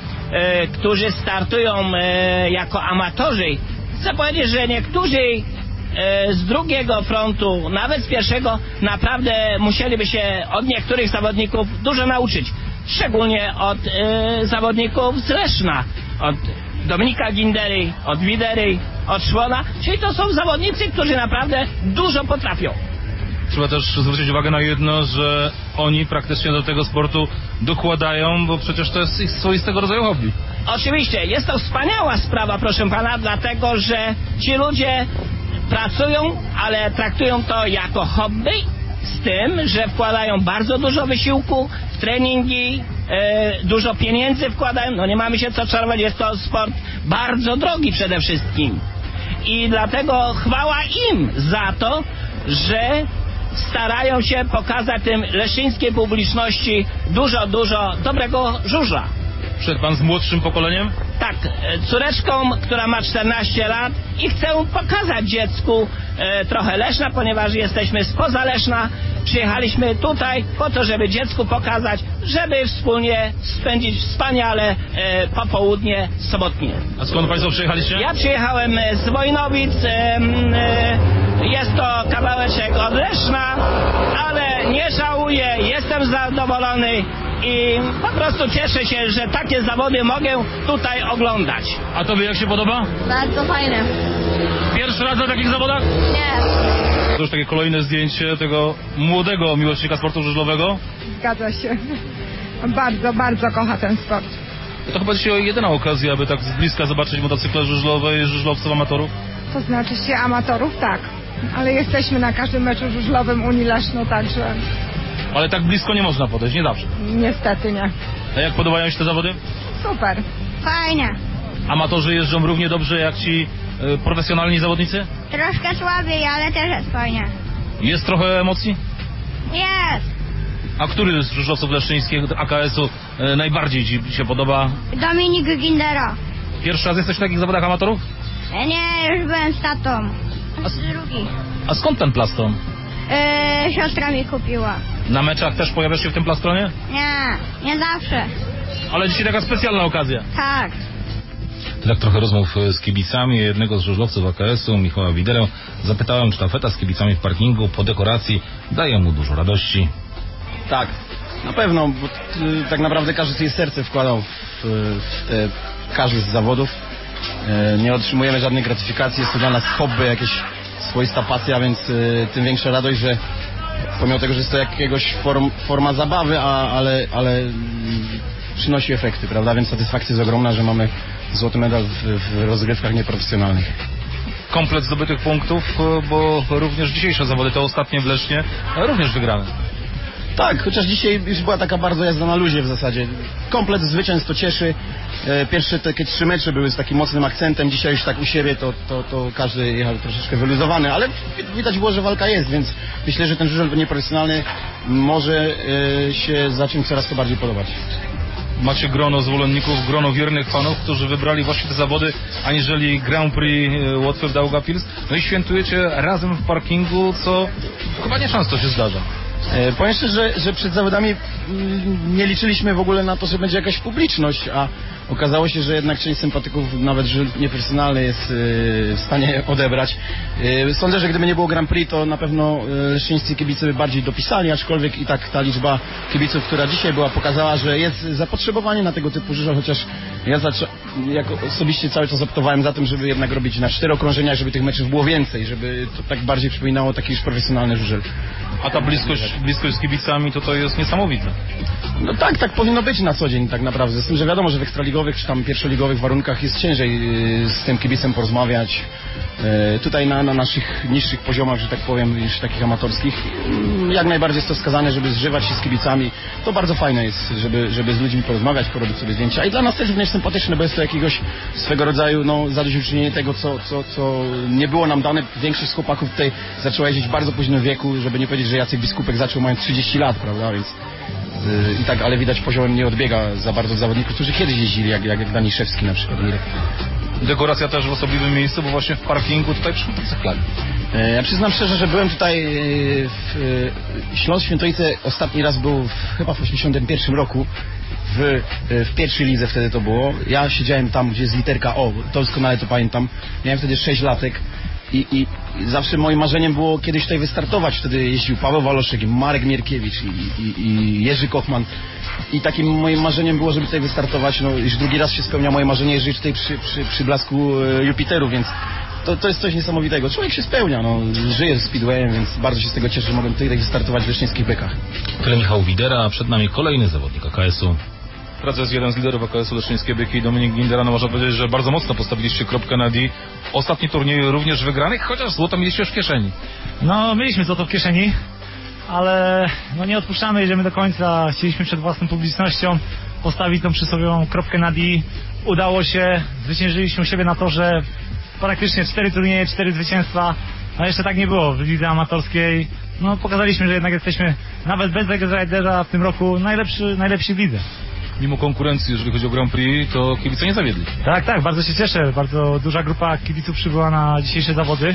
e, którzy startują e, jako amatorzy, chcę powiedzieć, że niektórzy e, z drugiego frontu, nawet z pierwszego, naprawdę musieliby się od niektórych zawodników dużo nauczyć. Szczególnie od e, zawodników z Leszna, od Dominika Gindery, od Widery, od Szwona, czyli to są zawodnicy, którzy naprawdę dużo potrafią. Trzeba też zwrócić uwagę na jedno, że oni praktycznie do tego sportu dokładają, bo przecież to jest ich swoistego rodzaju hobby. Oczywiście, jest to wspaniała sprawa, proszę pana, dlatego że ci ludzie pracują, ale traktują to jako hobby, z tym, że wkładają bardzo dużo wysiłku w treningi, e, dużo pieniędzy wkładają, no nie mamy się co czarować, jest to sport bardzo drogi przede wszystkim. I dlatego chwała im za to, że starają się pokazać tym leszczyńskiej publiczności dużo, dużo dobrego żużla. Przyszedł pan z młodszym pokoleniem? Tak, córeczką, która ma czternaście lat i chcę pokazać dziecku e, trochę Leszna, ponieważ jesteśmy spoza Leszna. Przyjechaliśmy tutaj po to, żeby dziecku pokazać, żeby wspólnie spędzić wspaniale e, popołudnie sobotnie. A skąd państwo przyjechaliście? Ja przyjechałem z Wojnowic, e, e, jest to kawałeczek od Leszna, ale nie żałuję, jestem zadowolony i po prostu cieszę się, że takie zawody mogę tutaj oglądać. A tobie jak się podoba? Bardzo fajne. Pierwszy raz na takich zawodach? Nie. To już takie kolejne zdjęcie tego młodego miłośnika sportu żużlowego. Zgadza się. Bardzo, bardzo kocha ten sport. To chyba dzisiaj jedyna okazja, aby tak z bliska zobaczyć motocykle żużlowe i żużlowców amatorów? To znaczy się amatorów, tak. Ale jesteśmy na każdym meczu żużlowym Unii Leszno, także... Ale tak blisko nie można podejść, nie zawsze. Niestety nie. A jak podobają się te zawody? Super. Fajnie. Amatorzy jeżdżą równie dobrze jak ci y, profesjonalni zawodnicy? Troszkę słabiej, ale też jest fajnie. Jest trochę emocji? Jest. A który z żużlowców leszczyńskiego A K S-u y, najbardziej ci się podoba? Dominik Gindera. Pierwszy raz jesteś w takich zawodach amatorów? Nie, już byłem z tatą. A drugi. A skąd ten plastron? Yy, siostra mi kupiła. Na meczach też pojawiasz się w tym plastronie? Nie, nie zawsze. Ale dzisiaj taka specjalna okazja. Tak. Tak trochę rozmów z kibicami jednego z żużlowców A K S-u, Michała Widerę. Zapytałem, czy tafeta z kibicami w parkingu po dekoracji daje mu dużo radości. Tak, na pewno, bo y, tak naprawdę każdy sobie serce wkładał w, w te, każdy z zawodów. Y, nie otrzymujemy żadnej gratyfikacji, jest to dla nas hobby, jakieś swoista pasja, więc y, tym większa radość, że pomimo tego, że jest to jakiegoś form, forma zabawy, a, ale, ale y, przynosi efekty, prawda, więc satysfakcja jest ogromna, że mamy złoty medal w, w rozgrywkach nieprofesjonalnych. Komplet zdobytych punktów, bo również dzisiejsze zawody, te ostatnie w Lesznie, również wygrane. Tak, chociaż dzisiaj już była taka bardzo jazda na luzie w zasadzie. Komplet zwycięstw to cieszy. Pierwsze takie trzy mecze były z takim mocnym akcentem, dzisiaj już tak u siebie to, to, to każdy jechał troszeczkę wyluzowany, ale widać było, że walka jest, więc myślę, że ten żużel nieprofesjonalny może się zacząć coraz to bardziej podobać. Macie grono zwolenników, grono wiernych fanów, którzy wybrali właśnie te zawody, aniżeli Grand Prix Łotwy w Daugavpils. No i świętujecie razem w parkingu, co chyba nieczęsto się zdarza. E, powiem szczerze, że, że przed zawodami m, nie liczyliśmy w ogóle na to, że będzie jakaś publiczność, a okazało się, że jednak część sympatyków, nawet że nieprofesjonalny, jest e, w stanie odebrać. E, sądzę, że gdyby nie było Grand Prix, to na pewno e, leszczyńscy kibice by bardziej dopisali, aczkolwiek i tak ta liczba kibiców, która dzisiaj była, pokazała, że jest zapotrzebowanie na tego typu żużel, chociaż ja zaczą, jako osobiście cały czas optowałem za tym, żeby jednak robić na cztery okrążenia, żeby tych meczów było więcej, żeby to tak bardziej przypominało taki już profesjonalny żużel. A ta bliskość, bliskość z kibicami to to jest niesamowite. No tak, tak powinno być na co dzień tak naprawdę. Z tym, że wiadomo, że w ekstraligowych czy tam pierwszoligowych warunkach jest ciężej z tym kibicem porozmawiać. Tutaj na, na naszych niższych poziomach, że tak powiem, już takich amatorskich, jak najbardziej jest to wskazane, żeby zżywać się z kibicami. To bardzo fajne jest, żeby, żeby z ludźmi porozmawiać, porobić sobie zdjęcia. I dla nas też również sympatyczne, bo jest to jakiegoś swego rodzaju no, zadośćuczynienie tego, co, co, co nie było nam dane. Większość z chłopaków tutaj zaczęła jeździć w bardzo późnym wieku, żeby nie powiedzieć, że Jacek Biskupek zaczął mając trzydzieści lat, prawda, więc yy, i tak, ale widać poziomem nie odbiega za bardzo od zawodników, którzy kiedyś jeździli, jak, jak Daniszewski na przykład. Mirek. Dekoracja też w osobliwym miejscu, bo właśnie w parkingu tutaj przy motocyklach. Ja przyznam szczerze, że byłem tutaj w Śląsk Świętoice, ostatni raz był w, chyba w osiemdziesiątym pierwszym roku, w, w pierwszej lidze wtedy to było. Ja siedziałem tam, gdzie jest literka O, to doskonale to pamiętam. Miałem wtedy sześć latek i, i zawsze moim marzeniem było kiedyś tutaj wystartować. Wtedy jeździł Paweł Waloszek, Marek Mierkiewicz i, i, i Jerzy Kochman. I takim moim marzeniem było, żeby tutaj wystartować. No już drugi raz się spełnia moje marzenie, jeżeli tutaj przy, przy, przy blasku Jupiteru, więc to, to jest coś niesamowitego. Człowiek się spełnia, no, żyje z speedwayem, więc bardzo się z tego cieszę, że mogę tutaj wystartować w leszczyńskich bekach. Tyle Michał Widera, a przed nami kolejny zawodnik A K S-u. Praca jest jeden z liderów A K S-u Leszczyńskie Byki, Dominik Gindera. No można powiedzieć, że bardzo mocno postawiliście kropkę na D. Ostatni turniej również wygranych, chociaż złoto mieliście już w kieszeni. No, mieliśmy złoto w kieszeni, ale no nie odpuszczamy, jedziemy do końca. Chcieliśmy przed własną publicznością postawić tą przysłowiową kropkę na D. Udało się, zwyciężyliśmy u siebie na torze praktycznie cztery turnieje, cztery zwycięstwa. No jeszcze tak nie było w lidze amatorskiej. No pokazaliśmy, że jednak jesteśmy nawet bez Ridera w tym roku najlepszy, najlepsi w lidze. Mimo konkurencji, jeżeli chodzi o Grand Prix, to kibice nie zawiedli. Tak, tak, bardzo się cieszę. Bardzo duża grupa kibiców przybyła na dzisiejsze zawody.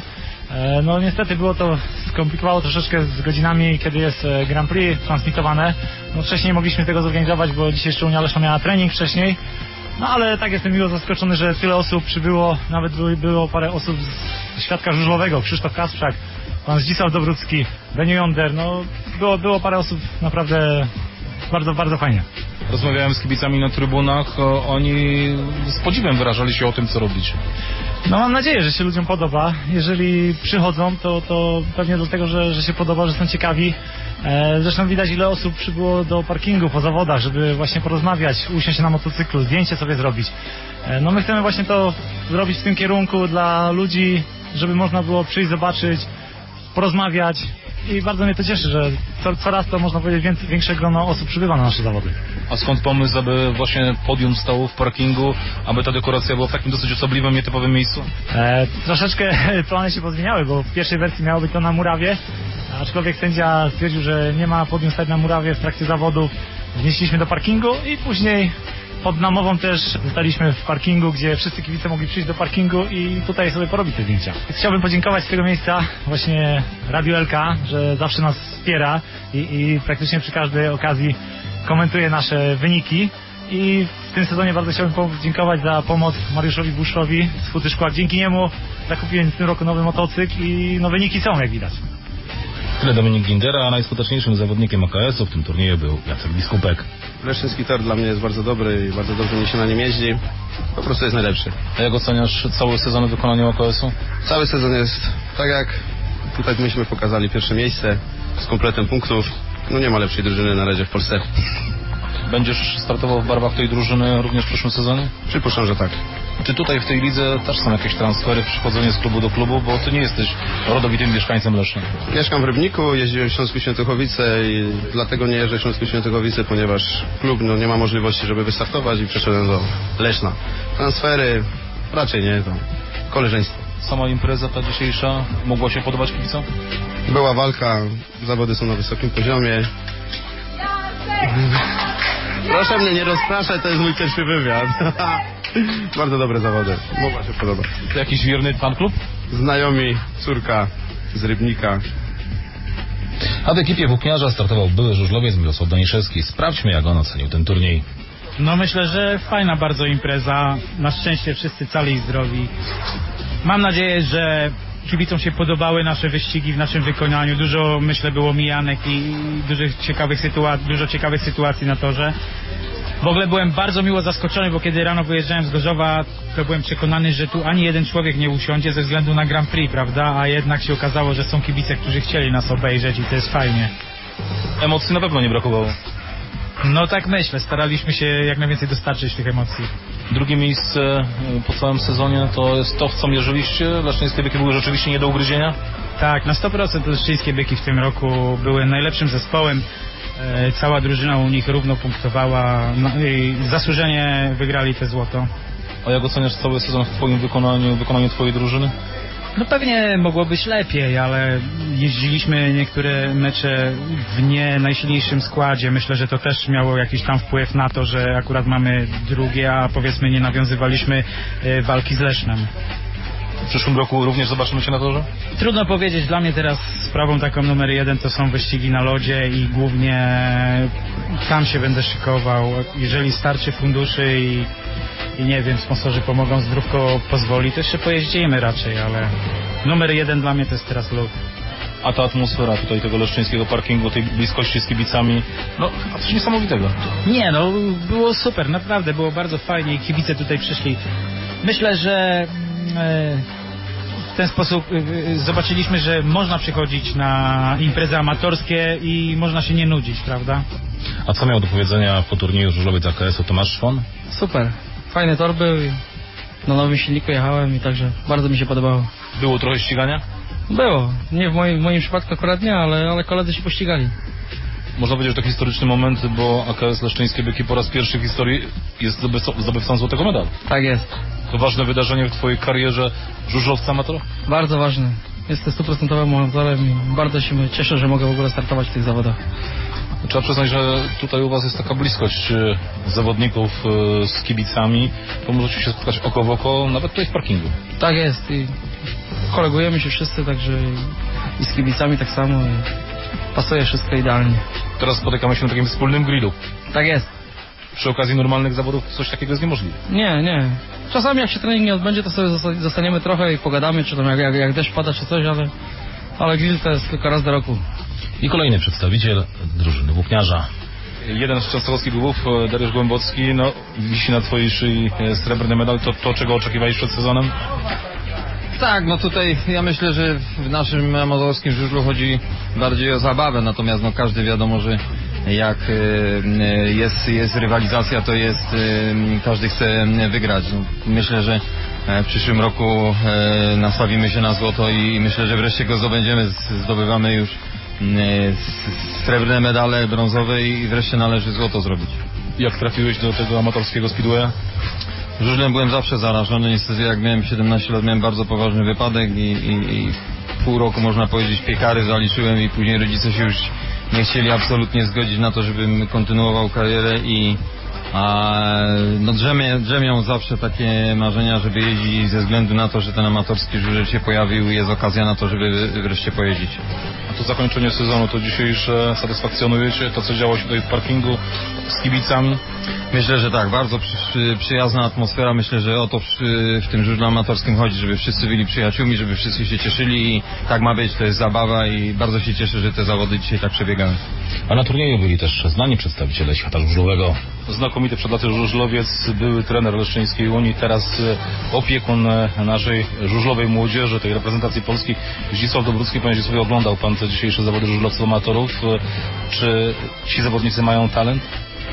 No niestety było to, skomplikowało troszeczkę z godzinami, kiedy jest Grand Prix transmitowane. No wcześniej mogliśmy tego zorganizować, bo dzisiaj jeszcze Unia Leszno miała trening wcześniej. No ale tak jestem miło zaskoczony, że tyle osób przybyło. Nawet było, było parę osób z świadka żużlowego. Krzysztof Kasprzak, pan Zdzisław Dobrucki, Beniu Jonder. No było, było parę osób naprawdę bardzo, bardzo fajnie. Rozmawiałem z kibicami na trybunach, oni z podziwem wyrażali się o tym, co robicie. No mam nadzieję, że się ludziom podoba. Jeżeli przychodzą, to, to pewnie dlatego, że, że się podoba, że są ciekawi. Zresztą widać, ile osób przybyło do parkingu po zawodach, żeby właśnie porozmawiać, usiąść się na motocyklu, zdjęcie sobie zrobić. No my chcemy właśnie to zrobić w tym kierunku dla ludzi, żeby można było przyjść, zobaczyć, porozmawiać. I bardzo mnie to cieszy, że co, coraz to, można powiedzieć, więcej, większe grono osób przybywa na nasze zawody. A skąd pomysł, aby właśnie podium stało w parkingu, aby ta dekoracja była w takim dosyć osobliwym, nietypowym miejscu? E, troszeczkę plany się pozmieniały, bo w pierwszej wersji miało być to na murawie, aczkolwiek sędzia stwierdził, że nie ma podium stać na murawie w trakcie zawodów. Wnieśliśmy do parkingu i później pod namową też zostaliśmy w parkingu, gdzie wszyscy kibice mogli przyjść do parkingu i tutaj sobie porobić te zdjęcia. Chciałbym podziękować z tego miejsca właśnie Radiu L K, że zawsze nas wspiera i, i praktycznie przy każdej okazji komentuje nasze wyniki. I w tym sezonie bardzo chciałbym podziękować za pomoc Mariuszowi Buszowi z Huty Szkład. Dzięki niemu zakupiłem w tym roku nowy motocykl i no wyniki są, jak widać. Tyle Dominik Gindera, a najskuteczniejszym zawodnikiem A K S-u w tym turnieju był Jacek Biskupek. Leszczyński tor dla mnie jest bardzo dobry i bardzo dobrze mi się na nim jeździ. Po prostu jest najlepszy. A jak oceniasz cały sezon w wykonaniu A K S-u? Cały sezon jest tak, jak tutaj myśmy pokazali, pierwsze miejsce z kompletem punktów. No nie ma lepszej drużyny na razie w Polsce. Będziesz startował w barwach tej drużyny również w przyszłym sezonie? Przypuszczam, że tak. Czy tutaj w tej lidze też są jakieś transfery, przychodzenie z klubu do klubu, bo ty nie jesteś rodowitym mieszkańcem Leszna? Mieszkam w Rybniku, jeździłem w Śląsku Świętochowice i dlatego nie jeżdżę w Śląsku Świętochowice, ponieważ klub no, nie ma możliwości, żeby wystartować i przeszedłem do Leszna. Transfery raczej nie, to koleżeństwo. Sama impreza ta dzisiejsza mogła się podobać kibicom? Była walka, zawody są na wysokim poziomie. Proszę mnie nie rozpraszać, to jest mój pierwszy wywiad. Bardzo dobre zawody, mogła się podobać. To jakiś wierny fan klub? Znajomi, córka z Rybnika. A w ekipie włókniarza startował były żużlowiec Mirosław Daniszewski. Sprawdźmy, jak on ocenił ten turniej. No myślę, że fajna bardzo impreza. Na szczęście wszyscy cali i zdrowi. Mam nadzieję, że kibicom się podobały nasze wyścigi w naszym wykonaniu. Dużo, myślę, było mijanek i dużo ciekawych, sytua- dużo ciekawych sytuacji na torze. W ogóle byłem bardzo miło zaskoczony, bo kiedy rano wyjeżdżałem z Gorzowa, to byłem przekonany, że tu ani jeden człowiek nie usiądzie ze względu na Grand Prix, prawda? A jednak się okazało, że są kibice, którzy chcieli nas obejrzeć i to jest fajnie. Emocji na pewno nie brakowało. No tak myślę, staraliśmy się jak najwięcej dostarczyć tych emocji. Drugie miejsce po całym sezonie to jest to, w co mierzyliście? Leszczyńskie byki były rzeczywiście nie do ugryzienia? Tak, na sto procent Leszczyńskie byki w tym roku były najlepszym zespołem. E, cała drużyna u nich równo punktowała no i zasłużenie wygrali te złoto. A jak oceniasz cały sezon w twoim wykonaniu, wykonaniu twojej drużyny? No pewnie mogło być lepiej, ale jeździliśmy niektóre mecze w nie najsilniejszym składzie. Myślę, że to też miało jakiś tam wpływ na to, że akurat mamy drugie, a powiedzmy nie nawiązywaliśmy e, walki z Lesznem. W przyszłym roku również zobaczymy się na torze? Trudno powiedzieć. Dla mnie teraz sprawą taką numer jeden to są wyścigi na lodzie i głównie tam się będę szykował. Jeżeli starczy funduszy i, i nie wiem, sponsorzy pomogą, zdrówko pozwoli, to jeszcze pojeździmy raczej, ale numer jeden dla mnie to jest teraz lód. A ta atmosfera tutaj tego leszczyńskiego parkingu, tej bliskości z kibicami, no a coś niesamowitego. Nie, no było super, naprawdę było bardzo fajnie i kibice tutaj przyszli. Myślę, że w ten sposób zobaczyliśmy, że można przychodzić na imprezy amatorskie i można się nie nudzić, prawda? A co miał do powiedzenia po turnieju żużlowiec A K S-u Tomasz Szwon? Super, fajny tor był i na nowym silniku jechałem i także bardzo mi się podobało. Było trochę ścigania? Było, nie w moim, w moim przypadku akurat nie, ale, ale koledzy się pościgali. Można powiedzieć, że to historyczny moment, bo A K S Leszczyńskie Byki po raz pierwszy w historii jest zdobywcą, zdobywcą złotego medalu. Tak jest. To ważne wydarzenie w twojej karierze żużlowca amatora? Bardzo ważne. Jestem stuprocentowym amatorem i bardzo się cieszę, że mogę w ogóle startować w tych zawodach. Trzeba przyznać, że tutaj u was jest taka bliskość zawodników z kibicami, to możecie się spotkać oko w oko, nawet tutaj w parkingu. Tak jest i kolegujemy się wszyscy, także i z kibicami tak samo i pasuje wszystko idealnie. Teraz spotykamy się na takim wspólnym grillu. Tak jest. Przy okazji normalnych zawodów coś takiego jest niemożliwe. Nie, nie. Czasami jak się trening nie odbędzie, to sobie zostaniemy trochę i pogadamy, czy tam jak, jak, jak deszcz pada, czy coś, ale, ale grill to jest tylko raz do roku. I kolejny przedstawiciel drużyny włókniarza. Jeden z częstochowskich główów, Dariusz Głębocki, no wisi na twojej szyi srebrny medal. To, to czego oczekiwałeś przed sezonem? Tak, no tutaj ja myślę, że w naszym amatorskim żużlu chodzi bardziej o zabawę, natomiast no każdy wiadomo, że jak jest, jest rywalizacja, to jest, każdy chce wygrać. Myślę, że w przyszłym roku nastawimy się na złoto i myślę, że wreszcie go zdobędziemy. Zdobywamy już srebrne medale, brązowe i wreszcie należy złoto zrobić. Jak trafiłeś do tego amatorskiego speedwaya? Żużlem byłem zawsze zarażony, niestety jak miałem siedemnaście lat, miałem bardzo poważny wypadek i, i, i pół roku można powiedzieć piekary zaliczyłem i później rodzice się już nie chcieli absolutnie zgodzić na to, żebym kontynuował karierę i a, no drzemię, drzemią zawsze takie marzenia, żeby jeździć ze względu na to, że ten amatorski żużel się pojawił i jest okazja na to, żeby wreszcie pojeździć. A to zakończenie sezonu, to dzisiejsze satysfakcjonujecie to, co działo się tutaj w parkingu z kibicami? Myślę, że tak, bardzo przy, przyjazna atmosfera, myślę, że o to przy, w tym żużlu amatorskim chodzi, żeby wszyscy byli przyjaciółmi, żeby wszyscy się cieszyli i tak ma być, to jest zabawa i bardzo się cieszę, że te zawody dzisiaj tak przebiegały. A na turnieju byli też znani przedstawiciele świata żużlowego. Znakomity przed laty żużlowiec, były trener Leszczyńskiej Unii, teraz opiekun naszej żużlowej młodzieży, tej reprezentacji Polski, Zdzisław Dobrucki. Panie Zdzisławie, oglądał pan te dzisiejsze zawody żużlowców amatorów. Czy ci zawodnicy mają talent?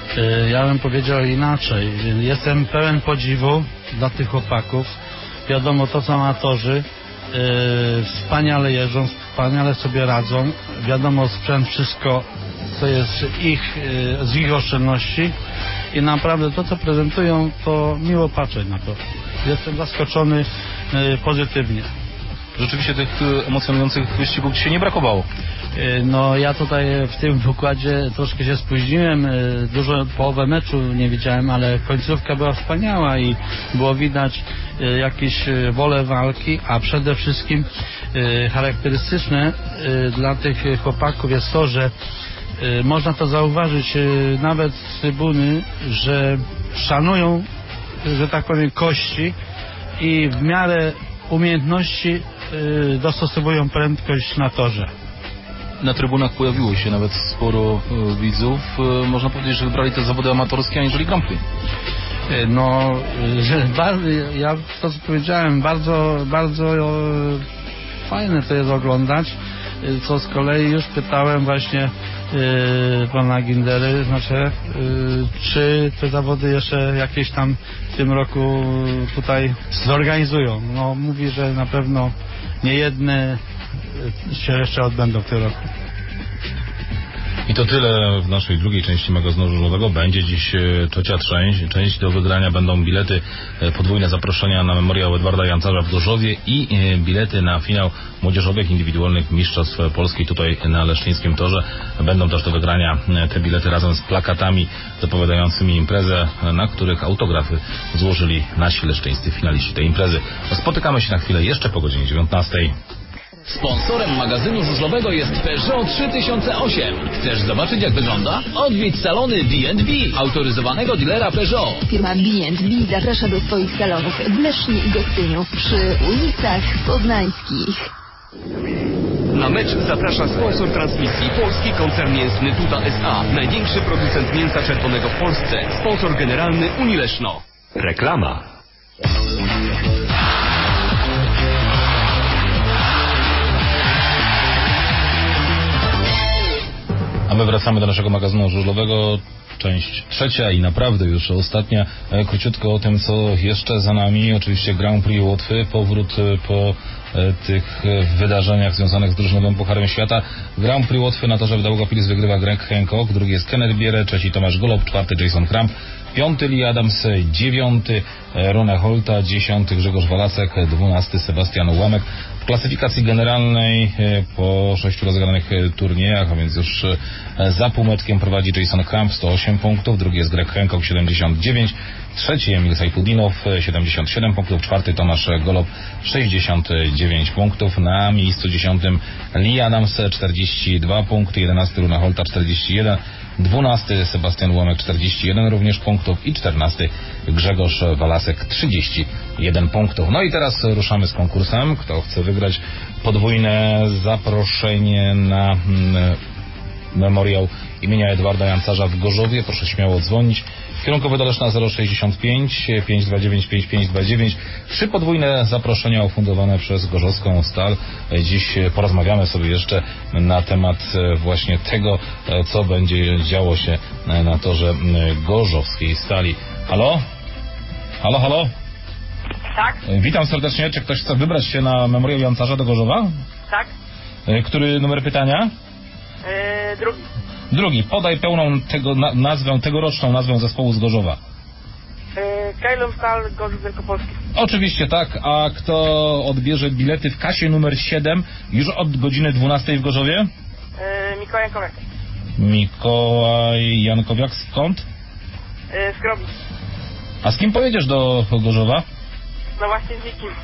Ja bym powiedział inaczej. Jestem pełen podziwu dla tych chłopaków. Wiadomo, to są amatorzy. Wspaniale jeżdżą, wspaniale sobie radzą. Wiadomo, sprzęt, wszystko to jest ich, z ich oszczędności. I naprawdę to, co prezentują, to miło patrzeć na to. Jestem zaskoczony pozytywnie. Rzeczywiście tych emocjonujących wyścigów dzisiaj nie brakowało. No ja tutaj w tym wykładzie troszkę się spóźniłem, dużo połowę meczu nie widziałem, ale końcówka była wspaniała i było widać jakieś wolę walki, a przede wszystkim charakterystyczne dla tych chłopaków jest to, że można to zauważyć nawet z trybuny, że szanują, że tak powiem, kości i w miarę umiejętności dostosowują prędkość na torze. Na trybunach pojawiło się nawet sporo e, widzów. E, można powiedzieć, że wybrali te zawody amatorskie aniżeli Grand Prix. No, że bardzo, ja to co powiedziałem, bardzo, bardzo e, fajne to jest oglądać. E, co z kolei już pytałem właśnie e, pana Gindery, znaczy, e, czy te zawody jeszcze jakieś tam w tym roku tutaj zorganizują. No, mówi, że na pewno nie jedne się jeszcze odbędą w tym roku. I to tyle w naszej drugiej części magazynu żużlowego. Będzie dziś trzecia część. Część do wygrania będą bilety, podwójne zaproszenia na memoriał Edwarda Jancarza w Gorzowie i bilety na finał młodzieżowych indywidualnych mistrzostw Polski tutaj na Leszczyńskim Torze. Będą też do wygrania te bilety razem z plakatami zapowiadającymi imprezę, na których autografy złożyli nasi leszczyńscy finaliści tej imprezy. Spotykamy się na chwilę jeszcze po godzinie dziewiętnastej. Sponsorem magazynu żużlowego jest Peugeot trzy tysiące osiem. Chcesz zobaczyć, jak wygląda? Odwiedź salony B and B, autoryzowanego dealera Peugeot. Firma B and B zaprasza do swoich salonów w Lesznie i Gostyniu przy ulicach Poznańskich. Na mecz zaprasza sponsor transmisji, polski koncern mięsny Tuta S A, największy producent mięsa czerwonego w Polsce, sponsor generalny Unii Leszno. Reklama. A my wracamy do naszego magazynu żużlowego. Część trzecia i naprawdę już ostatnia. Króciutko o tym, co jeszcze za nami. Oczywiście Grand Prix Łotwy, powrót po tych wydarzeniach związanych z drużynowym Pucharem Świata. Grand Prix Łotwy na torze w Daugavpils wygrywa Greg Hancock, drugi jest Kenneth Bierę, trzeci Tomasz Golob, czwarty Jason Kramp, piąty Lee Adams, dziewiąty Rone Holta, dziesiąty Grzegorz Walasek, dwunasty Sebastian Ułamek. W klasyfikacji generalnej po sześciu rozegranych turniejach, a więc już za półmetkiem prowadzi Jason Kramp, sto osiem punktów, drugi jest Greg Hancock, siedemdziesiąt dziewięć, trzeci Emil Sajfudinow, siedemdziesiąt siedem punktów, czwarty Tomasz Golob, sześćdziesiąt dziewięć punktów, na miejscu dziesiątym Lee Adams, czterdzieści dwa punkty, jedenasty Rune Holta, czterdzieści jeden, dwunasty Sebastian Ułamek, czterdzieści jeden również punktów i czternasty Grzegorz Walasek, trzydzieści jeden punktów. No i teraz ruszamy z konkursem. Kto chce wygrać podwójne zaproszenie na mm, memoriał imienia Edwarda Jancarza w Gorzowie, proszę śmiało dzwonić. Kierunkowy do Leszna zero sześćdziesiąt pięć, pięćset dwadzieścia dziewięć, pięćdziesiąt pięć dwadzieścia dziewięć. Trzy podwójne zaproszenia ufundowane przez Gorzowską Stal. Dziś porozmawiamy sobie jeszcze na temat właśnie tego, co będzie działo się na torze gorzowskiej Stali. Halo? Halo, halo? Tak? Witam serdecznie. Czy ktoś chce wybrać się na memoriał Jancarza do Gorzowa? Tak? Który numer pytania? Yy, drugi. Drugi. Podaj pełną tego, na, nazwę, tegoroczną nazwę zespołu z Gorzowa. Yy, Kejlon Stal, Gorzów Wielkopolski. Oczywiście tak. A kto odbierze bilety w kasie numer siedem już od godziny dwunastej w Gorzowie? Yy, Mikołaj Jankowiak. Mikołaj Jankowiak skąd? Yy, z Grobi. A z kim pojedziesz do Gorzowa? No właśnie z nikim.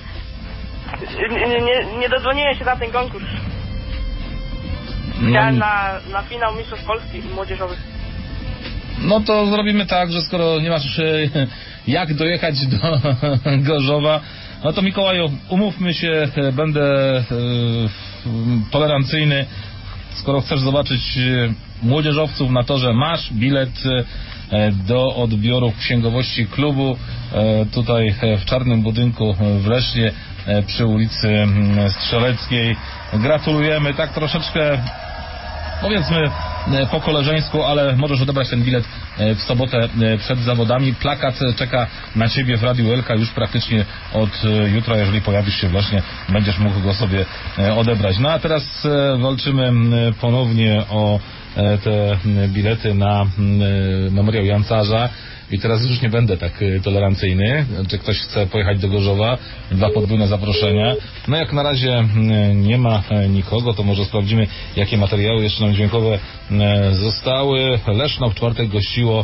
Nie, nie, nie dodzwoniłem się na ten konkurs. Chciałem No, na, na finał Mistrzostw Polski młodzieżowych. no to zrobimy tak, że skoro nie masz e, jak dojechać do Gorzowa, no to Mikołaju, umówmy się, e, będę e, tolerancyjny. Skoro chcesz zobaczyć e, młodzieżowców na torze, masz bilet e, do odbioru w księgowości klubu e, tutaj e, w czarnym budynku w Lesznie e, przy ulicy m, Strzeleckiej. Gratulujemy, tak troszeczkę, powiedzmy, po koleżeńsku, ale możesz odebrać ten bilet w sobotę przed zawodami. Plakat czeka na Ciebie w Radiu Elka już praktycznie od jutra, jeżeli pojawisz się w Lesznie, będziesz mógł go sobie odebrać. No a teraz walczymy ponownie o te bilety na memoriał Jancarza. I teraz już nie będę tak tolerancyjny, czy ktoś chce pojechać do Gorzowa, dwa podwójne zaproszenia. No jak na razie nie ma nikogo, to może sprawdzimy, jakie materiały jeszcze nam dźwiękowe zostały. Leszno w czwartek gościło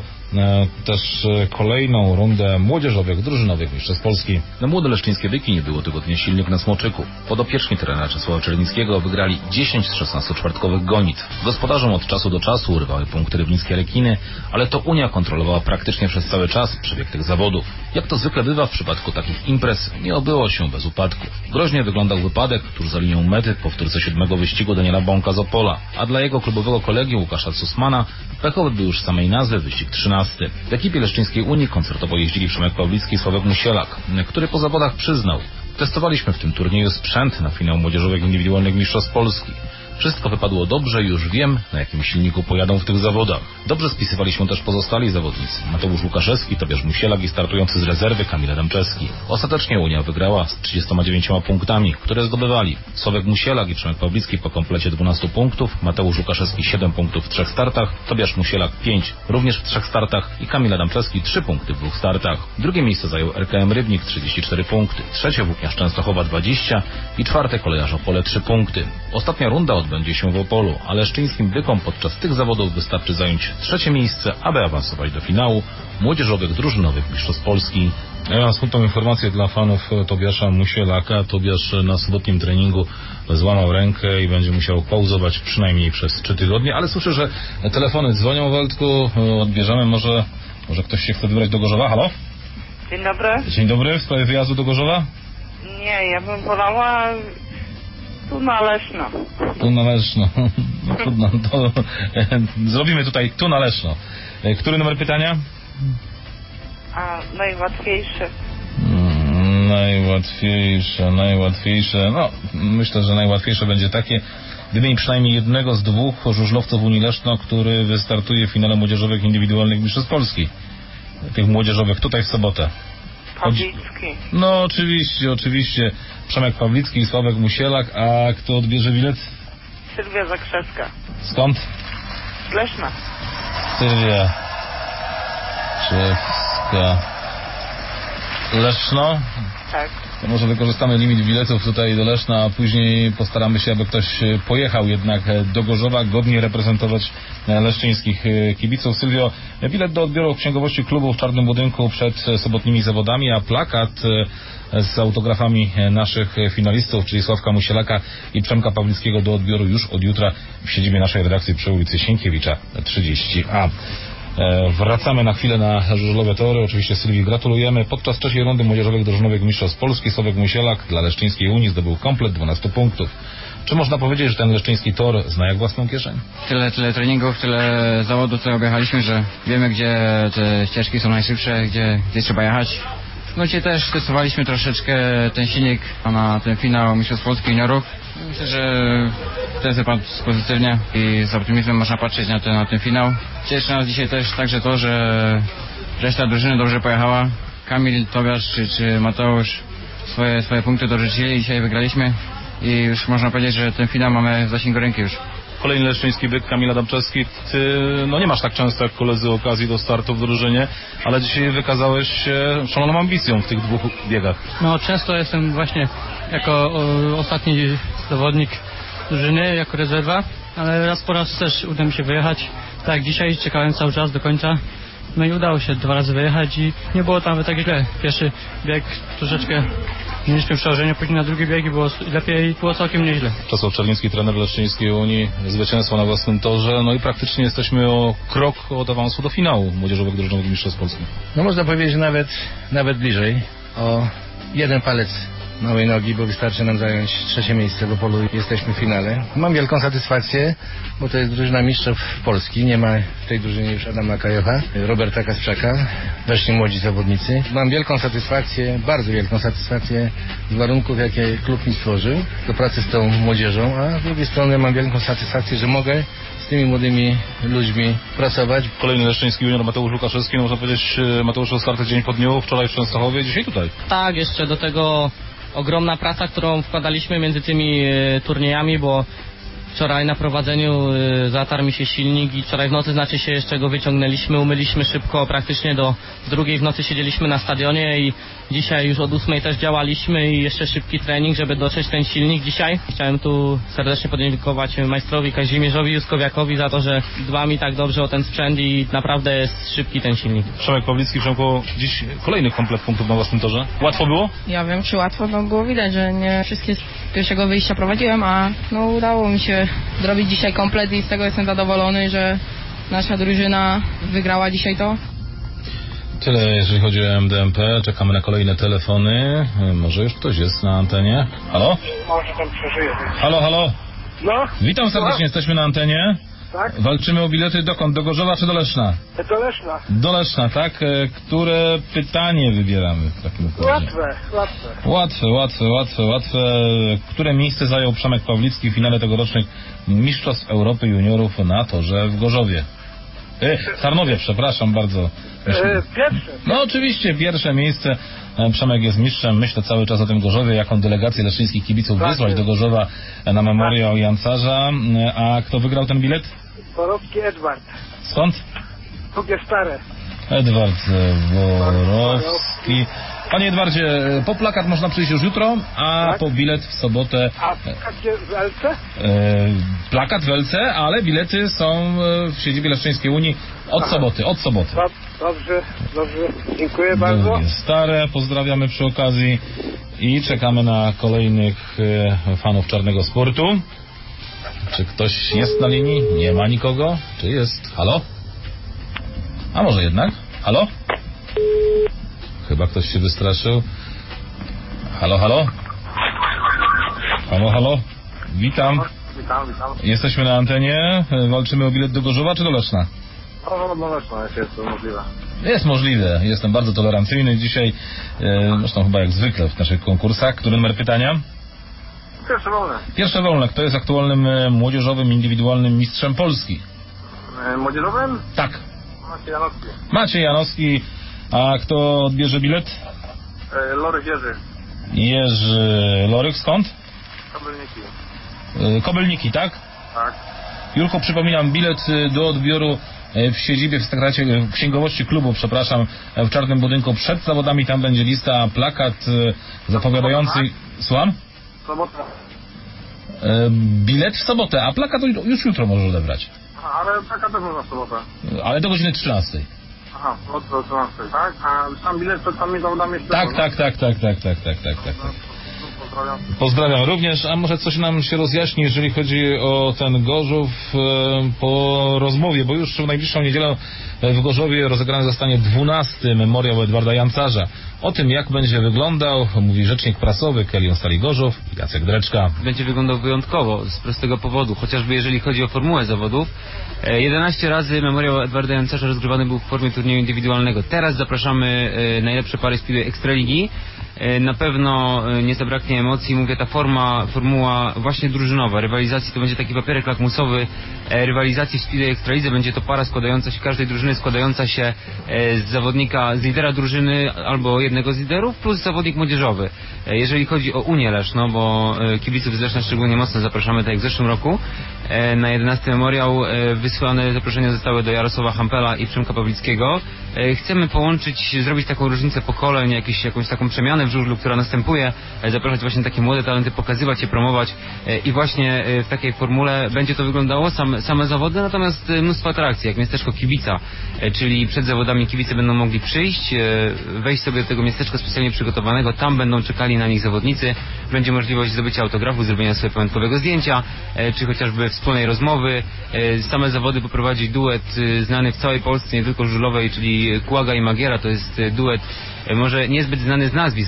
też kolejną rundę młodzieżowych, drużynowych mistrzostw Polski. Na młode leszczyńskie byki nie było tego dnia silnych na Smoczyku. Podopieczni trenera Czesława Czernickiego wygrali dziesięć z szesnastu czwartkowych gonitw. Gospodarzom od czasu do czasu urywały punkty rybnickie rekiny, ale to Unia kontrolowała praktycznie przez cały czas przebieg tych zawodów. Jak to zwykle bywa w przypadku takich imprez, nie obyło się bez upadków. Groźnie wyglądał wypadek tuż za linią mety w powtórce siódmego wyścigu Daniela Bąka z Opola, a dla jego klubowego kolegi Łukasza Susmana pechowy był już z samej nazwy wyścig trzynasty. W ekipie leszczyńskiej Unii koncertowo jeździli Przemek Pawlicki i Sławek Musielak, który po zawodach przyznał: testowaliśmy w tym turnieju sprzęt na finał młodzieżowych indywidualnych mistrzostw Polski. Wszystko wypadło dobrze i już wiem, na jakim silniku pojadą w tych zawodach. Dobrze spisywaliśmy też pozostali zawodnicy. Mateusz Łukaszewski, Tobiasz Musielak i startujący z rezerwy Kamil Adamczewski. Ostatecznie Unia wygrała z trzydziestoma dziewięcioma punktami, które zdobywali Sławek Musielak i Przemek Pawlicki po komplecie dwunastu punktów, Mateusz Łukaszewski siedem punktów w trzech startach, Tobiasz Musielak pięć również w trzech startach i Kamil Adamczewski trzy punkty w dwóch startach. Drugie miejsce zajął R K M Rybnik trzydzieści cztery punkty, trzecie Włókniarz Częstochowa dwadzieścia i czwarte Kolejarz Opole trzy punkty. Ostatnia runda odbędzie się w Opolu, a leszczyńskim bykom podczas tych zawodów wystarczy zająć trzecie miejsce, aby awansować do finału młodzieżowych drużynowych mistrzostw Polski. Ja mam smutną informację dla fanów Tobiasza Musielaka. Tobiasz na sobotnim treningu złamał rękę i będzie musiał pauzować przynajmniej przez trzy tygodnie, ale słyszę, że telefony dzwonią, Waldku, odbierzemy, może, może ktoś się chce wybrać do Gorzowa. Halo? Dzień dobry. Dzień dobry, w sprawie wyjazdu do Gorzowa? Nie, ja bym wolała tu na Leszno. Tu na Leszno. No, trudno, to zrobimy tutaj tu na Leszno. Który numer pytania? A najłatwiejszy. Hmm, najłatwiejsze, najłatwiejsze. No, myślę, że najłatwiejsze będzie takie. Wymień przynajmniej jednego z dwóch żużlowców Unii Leszno, który wystartuje w finale młodzieżowych indywidualnych mistrzostw Polski. Tych młodzieżowych tutaj w sobotę. Pawlicki. No oczywiście, oczywiście. Przemek Pawlicki i Sławek Musielak. A kto odbierze bilet? Sylwia Zakrzewska. Skąd? Z Leszna. Sylwia Zakrzewska. Leszno? Tak. To może wykorzystamy limit biletów tutaj do Leszna, a później postaramy się, aby ktoś pojechał jednak do Gorzowa, godnie reprezentować leszczyńskich kibiców. Sylwio, bilet do odbioru w księgowości klubu w Czarnym Budynku przed sobotnimi zawodami, a plakat z autografami naszych finalistów, czyli Sławka Musielaka i Przemka Pawlickiego, do odbioru już od jutra w siedzibie naszej redakcji przy ulicy Sienkiewicza trzydzieści A. Wracamy na chwilę na żużlowe tory. Oczywiście Sylwii gratulujemy. Podczas trzeciej rundy młodzieżowych drużynowych mistrzostw Polski Sławek Musielak dla leszczyńskiej Unii zdobył komplet dwunastu punktów. Czy można powiedzieć, że ten leszczyński tor zna jak własną kieszeń? Tyle, tyle treningów, tyle zawodów, które objechaliśmy, że wiemy, gdzie te ścieżki są najszybsze, gdzie, gdzie trzeba jechać. No dzisiaj też testowaliśmy troszeczkę ten silnik na ten finał mistrzostw Polski juniorów. Myślę, że też wypadł pozytywnie i z optymizmem można patrzeć na ten, na ten finał. Cieszy nas dzisiaj też także to, że reszta drużyny dobrze pojechała. Kamil, Tobiasz czy, czy Mateusz swoje, swoje punkty dorzucili i dzisiaj wygraliśmy i już można powiedzieć, że ten finał mamy w zasięgu ręki już. Kolejny leszczyński byk, Kamil Adamczewski. Ty no nie masz tak często jak koledzy okazji do startu w drużynie, ale dzisiaj wykazałeś się szaloną ambicją w tych dwóch biegach. No często jestem właśnie jako o, ostatni zawodnik drużyny, jako rezerwa, ale raz po raz też uda mi się wyjechać. Tak, dzisiaj czekałem cały czas do końca. No i udało się dwa razy wyjechać i nie było tam tak źle. Pierwszy bieg troszeczkę mieliśmy przełożenie, później na drugi bieg i było lepiej i było całkiem nieźle. Czesław Czernicki, trener Leszczyńskiej Unii, zwycięstwo na własnym torze, no i praktycznie jesteśmy o krok od awansu do finału młodzieżowych drużynowych mistrzostw Polski. No można powiedzieć, że nawet, nawet bliżej, o jeden palec małej nogi, bo wystarczy nam zająć trzecie miejsce w Opolu i jesteśmy w finale. Mam wielką satysfakcję, bo to jest drużyna mistrzów Polski. Nie ma w tej drużynie już Adama Kajocha, Roberta Kasprzaka, weszli młodzi zawodnicy. Mam wielką satysfakcję, bardzo wielką satysfakcję z warunków, jakie klub mi stworzył, do pracy z tą młodzieżą, a z drugiej strony mam wielką satysfakcję, że mogę z tymi młodymi ludźmi pracować. Kolejny leszczyński junior Mateusz Łukaszewski, no można powiedzieć, Mateusz Oskarty dzień po dniu, wczoraj w Częstochowie, dzisiaj tutaj. Tak, jeszcze do tego ogromna praca, którą wkładaliśmy między tymi e, turniejami, bo wczoraj na prowadzeniu y, zatarł mi się silnik i wczoraj w nocy znaczy się jeszcze go wyciągnęliśmy, umyliśmy szybko, praktycznie do drugiej w nocy siedzieliśmy na stadionie i dzisiaj już od ósmej też działaliśmy i jeszcze szybki trening, żeby dotrzeć ten silnik dzisiaj. Chciałem tu serdecznie podziękować majstrowi Kazimierzowi Juskowiakowi za to, że dba mi tak dobrze o ten sprzęt i naprawdę jest szybki ten silnik. Przemek Pawlicki, Przemku, dziś kolejny komplet punktów na własnym torze. Łatwo było? Ja wiem, czy łatwo, no było widać, że nie wszystkie z pierwszego wyjścia prowadziłem, a no udało mi się zrobić dzisiaj komplet i z tego jestem zadowolony, że nasza drużyna wygrała dzisiaj to. Tyle jeżeli chodzi o M D M P. Czekamy na kolejne telefony. Może już ktoś jest na antenie. Halo? Może tam przeżyje. Halo, halo. No? Witam serdecznie, jesteśmy na antenie. Tak? Walczymy o bilety dokąd? Do Gorzowa czy do Leszna? Do Leszna. Do Leszna, tak? Które pytanie wybieramy w takim układzie? Łatwe, łatwe. Łatwe, łatwe, łatwe, łatwe. Które miejsce zajął Przemek Pawlicki w finale tegorocznych Mistrzostw Europy Juniorów na torze w Gorzowie? E, w Tarnowie, przepraszam bardzo. E, pierwsze. No oczywiście, pierwsze miejsce. Przemek jest mistrzem. Myślę cały czas o tym Gorzowie, jaką delegację leszczyńskich kibiców tak wysłać jest. do Gorzowa na memoriał tak. Jancarza. A kto wygrał ten bilet? Borowski Edward. Skąd? Drugie Stare. Edward Borowski. Panie Edwardzie, po plakat można przyjść już jutro, a tak? po bilet w sobotę... A plakat w Elce? E, plakat w Elce, ale bilety są w siedzibie Leszczyńskiej Unii od Aha. soboty, od soboty. Dobrze, dobrze, dziękuję bardzo. Drugie Stare, pozdrawiamy przy okazji i czekamy na kolejnych fanów czarnego sportu. Czy ktoś jest na linii? Nie ma nikogo? Czy jest? Halo? A może jednak? Halo? Chyba ktoś się wystraszył. Halo, halo? Halo, halo? Witam. Witam, witam. Jesteśmy na antenie. Walczymy o bilet do Gorzowa czy do Leszna? O, do Leszna, jeśli jest to możliwe. Jest możliwe. Jestem bardzo tolerancyjny dzisiaj. E, zresztą chyba jak zwykle w naszych konkursach. Który numer pytania? Pierwsze wolne. Pierwsze wolne. Kto jest aktualnym młodzieżowym, indywidualnym mistrzem Polski? E, młodzieżowym? Tak. Maciej Janowski. Maciej Janowski. A kto odbierze bilet? E, Lorych Jerzy. Jerzy Lorych, skąd? Kobylniki. E, Kobylniki, tak? Tak. Jurko, przypominam, bilet do odbioru w siedzibie, w sekretariacie, w księgowości klubu, przepraszam, w czarnym budynku przed zawodami. Tam będzie lista, plakat zapowiadający... Słucham? Sobota. E, bilet w sobotę, a plakat już jutro możesz odebrać. Aha, ale plakat też można w sobotę. Ale do godziny trzynastej. Aha, od do trzynastej, tak? A sam bilet przed samymi zawodami jeszcze... Tak, tak, tak, tak, tak, tak, tak, tak, tak, tak. Pozdrawiam. Pozdrawiam również, a może coś nam się rozjaśni, jeżeli chodzi o ten Gorzów e, po rozmowie, bo już w najbliższą niedzielę w Gorzowie rozegrany zostanie dwunasty memoriał Edwarda Jancarza. O tym, jak będzie wyglądał, mówi rzecznik prasowy Kelion Stali Gorzów, Jacek Dreczka. Będzie wyglądał wyjątkowo, z prostego powodu, chociażby jeżeli chodzi o formułę zawodów. jedenaście razy memoriał Edwarda Jancarza rozgrywany był w formie turnieju indywidualnego. Teraz zapraszamy najlepsze pary Speedway Ekstraligi. Na pewno nie zabraknie emocji, mówię, ta forma, formuła właśnie drużynowa, rywalizacji, to będzie taki papierek lakmusowy rywalizacji w Speedway Ekstralidze, będzie to para składająca się, każdej drużyny składająca się z zawodnika, z lidera drużyny albo jednego z liderów, plus zawodnik młodzieżowy. Jeżeli chodzi o Unię Leszno, bo kibiców z Leszna szczególnie mocno zapraszamy, tak jak w zeszłym roku, na jedenasty memoriał wysłane zaproszenia zostały do Jarosława Hampela i Przemka Pawlickiego. Chcemy połączyć, zrobić taką różnicę pokoleń, jakieś, jakąś taką przemianę w żużlu, która następuje, zapraszać właśnie takie młode talenty, pokazywać je, promować i właśnie w takiej formule będzie to wyglądało, same, same zawody, natomiast mnóstwo atrakcji, jak miasteczko kibica, czyli przed zawodami kibice będą mogli przyjść, wejść sobie do tego miasteczka specjalnie przygotowanego, tam będą czekali na nich zawodnicy, będzie możliwość zdobycia autografu, zrobienia sobie pamiątkowego zdjęcia, czy chociażby wspólnej rozmowy. Same zawody poprowadzi duet znany w całej Polsce, nie tylko żużlowej, czyli Kłaga i Magiera. To jest duet może niezbyt znany z nazwisk,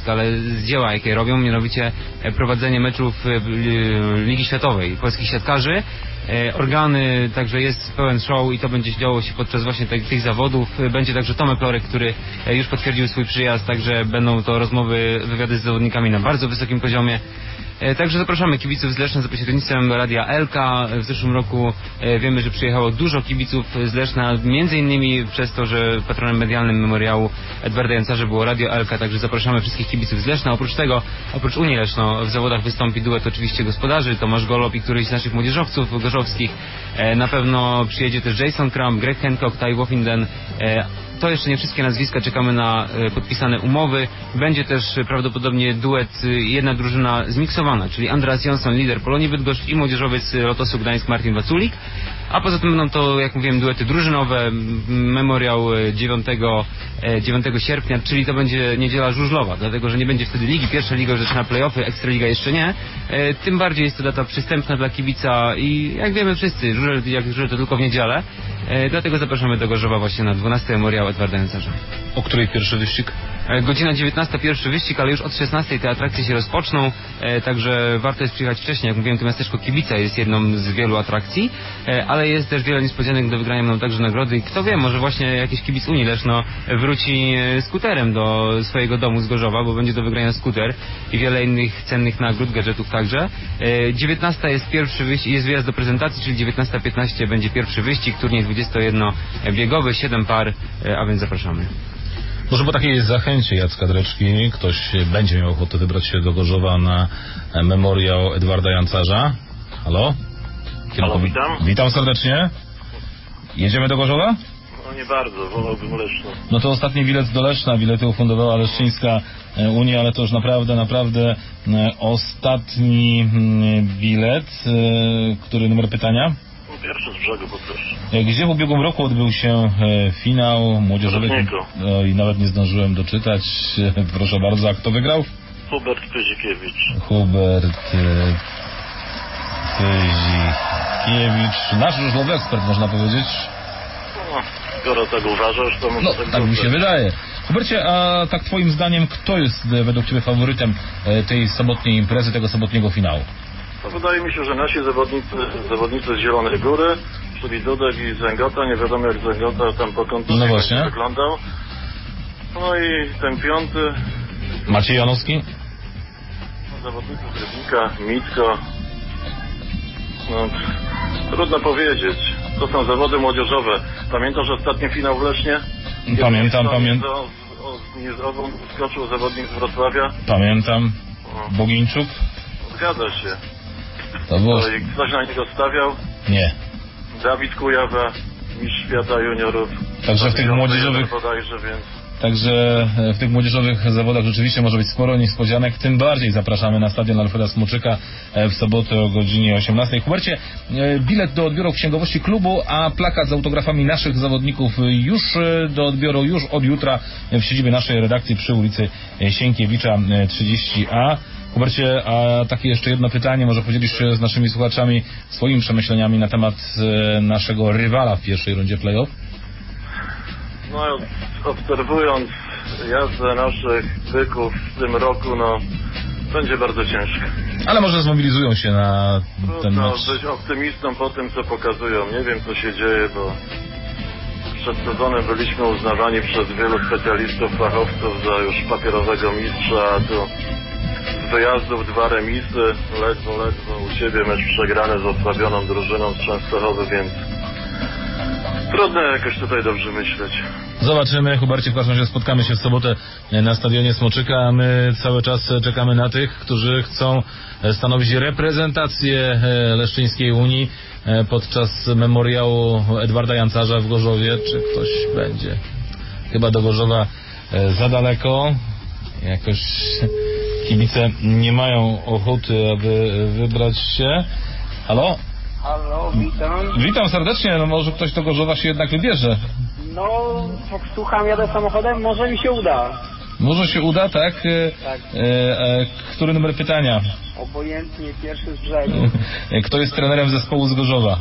nazwisk, ale z dzieła, jakie robią, mianowicie prowadzenie meczów Ligi Światowej polskich siatkarzy. Organy, także jest pełen show i to będzie działo się podczas właśnie tych, tych zawodów. Będzie także Tomek Lorek, który już potwierdził swój przyjazd, także będą to rozmowy, wywiady z zawodnikami na bardzo wysokim poziomie. Także zapraszamy kibiców z Leszna za pośrednictwem Radia Elka. W zeszłym roku wiemy, że przyjechało dużo kibiców z Leszna, między innymi przez to, że patronem medialnym memoriału Edwarda Jancarza było Radio Elka, także zapraszamy wszystkich kibiców z Leszna. Oprócz tego, oprócz Unii Leszno, w zawodach wystąpi duet oczywiście gospodarzy, Tomasz Golob i któryś z naszych młodzieżowców gorzowskich. Na pewno przyjedzie też Jason Kram, Greg Hancock, Ty Wofinden. To jeszcze nie wszystkie nazwiska, czekamy na podpisane umowy. Będzie też prawdopodobnie duet, jedna drużyna zmiksowana, czyli Andreas Jonsson, lider Polonii Bydgoszcz i młodzieżowiec Lotosu Gdańsk Martin Waculik. A poza tym będą to, jak mówiłem, duety drużynowe, memoriał dziewiątego sierpnia, czyli to będzie niedziela żużlowa, dlatego że nie będzie wtedy ligi, pierwsza liga już zaczyna play-offy, Ekstraliga jeszcze nie. Tym bardziej jest to data przystępna dla kibica i jak wiemy wszyscy, żużel, jak żużel to tylko w niedzielę, dlatego zapraszamy do Gorzowa właśnie na dwunasty memoriał Edwarda Jancarza. O której pierwszy wyścig? Godzina dziewiętnasta, pierwszy wyścig, ale już od szesnastej te atrakcje się rozpoczną, także warto jest przyjechać wcześniej. Jak mówiłem, to miasteczko Kibica jest jedną z wielu atrakcji, ale jest też wiele niespodzianek do wygrania, będą także nagrody i kto wie, może właśnie jakiś kibic Unii Leszno wróci skuterem do swojego domu z Gorzowa, bo będzie do wygrania skuter i wiele innych cennych nagród, gadżetów także. dziewiętnasta jest pierwszy wyścig, jest wyjazd do prezentacji, czyli dziewiętnasta piętnaście będzie pierwszy wyścig, turniej dwudziestojednobiegowy, siedem par, a więc zapraszamy. Może po takiej zachęcie Jacka Dreczki ktoś będzie miał ochotę wybrać się do Gorzowa na memoriał Edwarda Jancarza. Halo? Halo, witam. Witam serdecznie. Jedziemy do Gorzowa? No nie bardzo, wolałbym Leszno. No to ostatni bilet do Leszna, bilety ufundowała Leszczyńska Unia, ale to już naprawdę, naprawdę ostatni bilet. Który numer pytania? Pierwszy z brzegu, poproszę. Gdzie w ubiegłym roku odbył się finał młodzieżowy? No i nawet nie zdążyłem doczytać. Proszę bardzo, a kto wygrał? Hubert Pyzikiewicz. Hubert Pyzikiewicz. Nasz żużlowy ekspert, można powiedzieć. No, skoro tak uważasz, to może no, tak tak mi się wydaje. Hubercie, a tak twoim zdaniem, kto jest według ciebie faworytem tej sobotniej imprezy, tego sobotniego finału? No, wydaje mi się, że nasi zawodnicy, zawodnicy z Zielonej Góry, czyli Dudek i Zęgota, nie wiadomo jak Zęgota tam po kontuzji no właśnie. wyglądał. No i ten piąty... Maciej Janowski? No, zawodnicy z Rybnika, Mitko. No, trudno powiedzieć. To są zawody młodzieżowe. Pamiętasz ostatni finał w Lesznie? Pamiętam, pamiętam. Nie z ową skoczył zawodnik z Wrocławia? Pamiętam. Bogińczuk? Zgadza się. To było... To i ktoś na niego stawiał? Nie. Dawid Kujawa, mistrz świata juniorów. Także w tych młodzieżowych... Bodajże, więc... Także w tych młodzieżowych zawodach rzeczywiście może być sporo niespodzianek, tym bardziej zapraszamy na stadion Alfreda Smoczyka w sobotę o godzinie osiemnastej. Hubercie, bilet do odbioru w księgowości klubu, a plakat z autografami naszych zawodników już do odbioru, już od jutra w siedzibie naszej redakcji przy ulicy Sienkiewicza trzydzieści A. Hubercie, a takie jeszcze jedno pytanie, może podzielisz się z naszymi słuchaczami swoimi przemyśleniami na temat naszego rywala w pierwszej rundzie play-off? No, obserwując jazdę naszych byków w tym roku, no, będzie bardzo ciężko. Ale może zmobilizują się na ten Trudno mecz. być optymistą po tym, co pokazują. Nie wiem, co się dzieje, bo przed sezonem byliśmy uznawani przez wielu specjalistów, fachowców za już papierowego mistrza, a tu z wyjazdów dwa remisy, ledwo, ledwo u siebie mecz przegrany z osłabioną drużyną z Częstochowy, więc trudno jakoś tutaj dobrze myśleć. Zobaczymy, Hubercie, w każdym razie spotkamy się w sobotę na stadionie Smoczyka, a my cały czas czekamy na tych, którzy chcą stanowić reprezentację Leszczyńskiej Unii podczas memoriału Edwarda Jancarza w Gorzowie. Czy ktoś będzie? Chyba do Gorzowa za daleko. Jakoś kibice nie mają ochoty, aby wybrać się. Halo? Halo, witam. Witam serdecznie, no może ktoś do Gorzowa się jednak wybierze. No, jak słucham, jadę samochodem, może mi się uda. Może się uda, tak? Tak. E, e, który numer pytania? Obojętnie, pierwszy z brzegu. Kto jest trenerem zespołu z Gorzowa?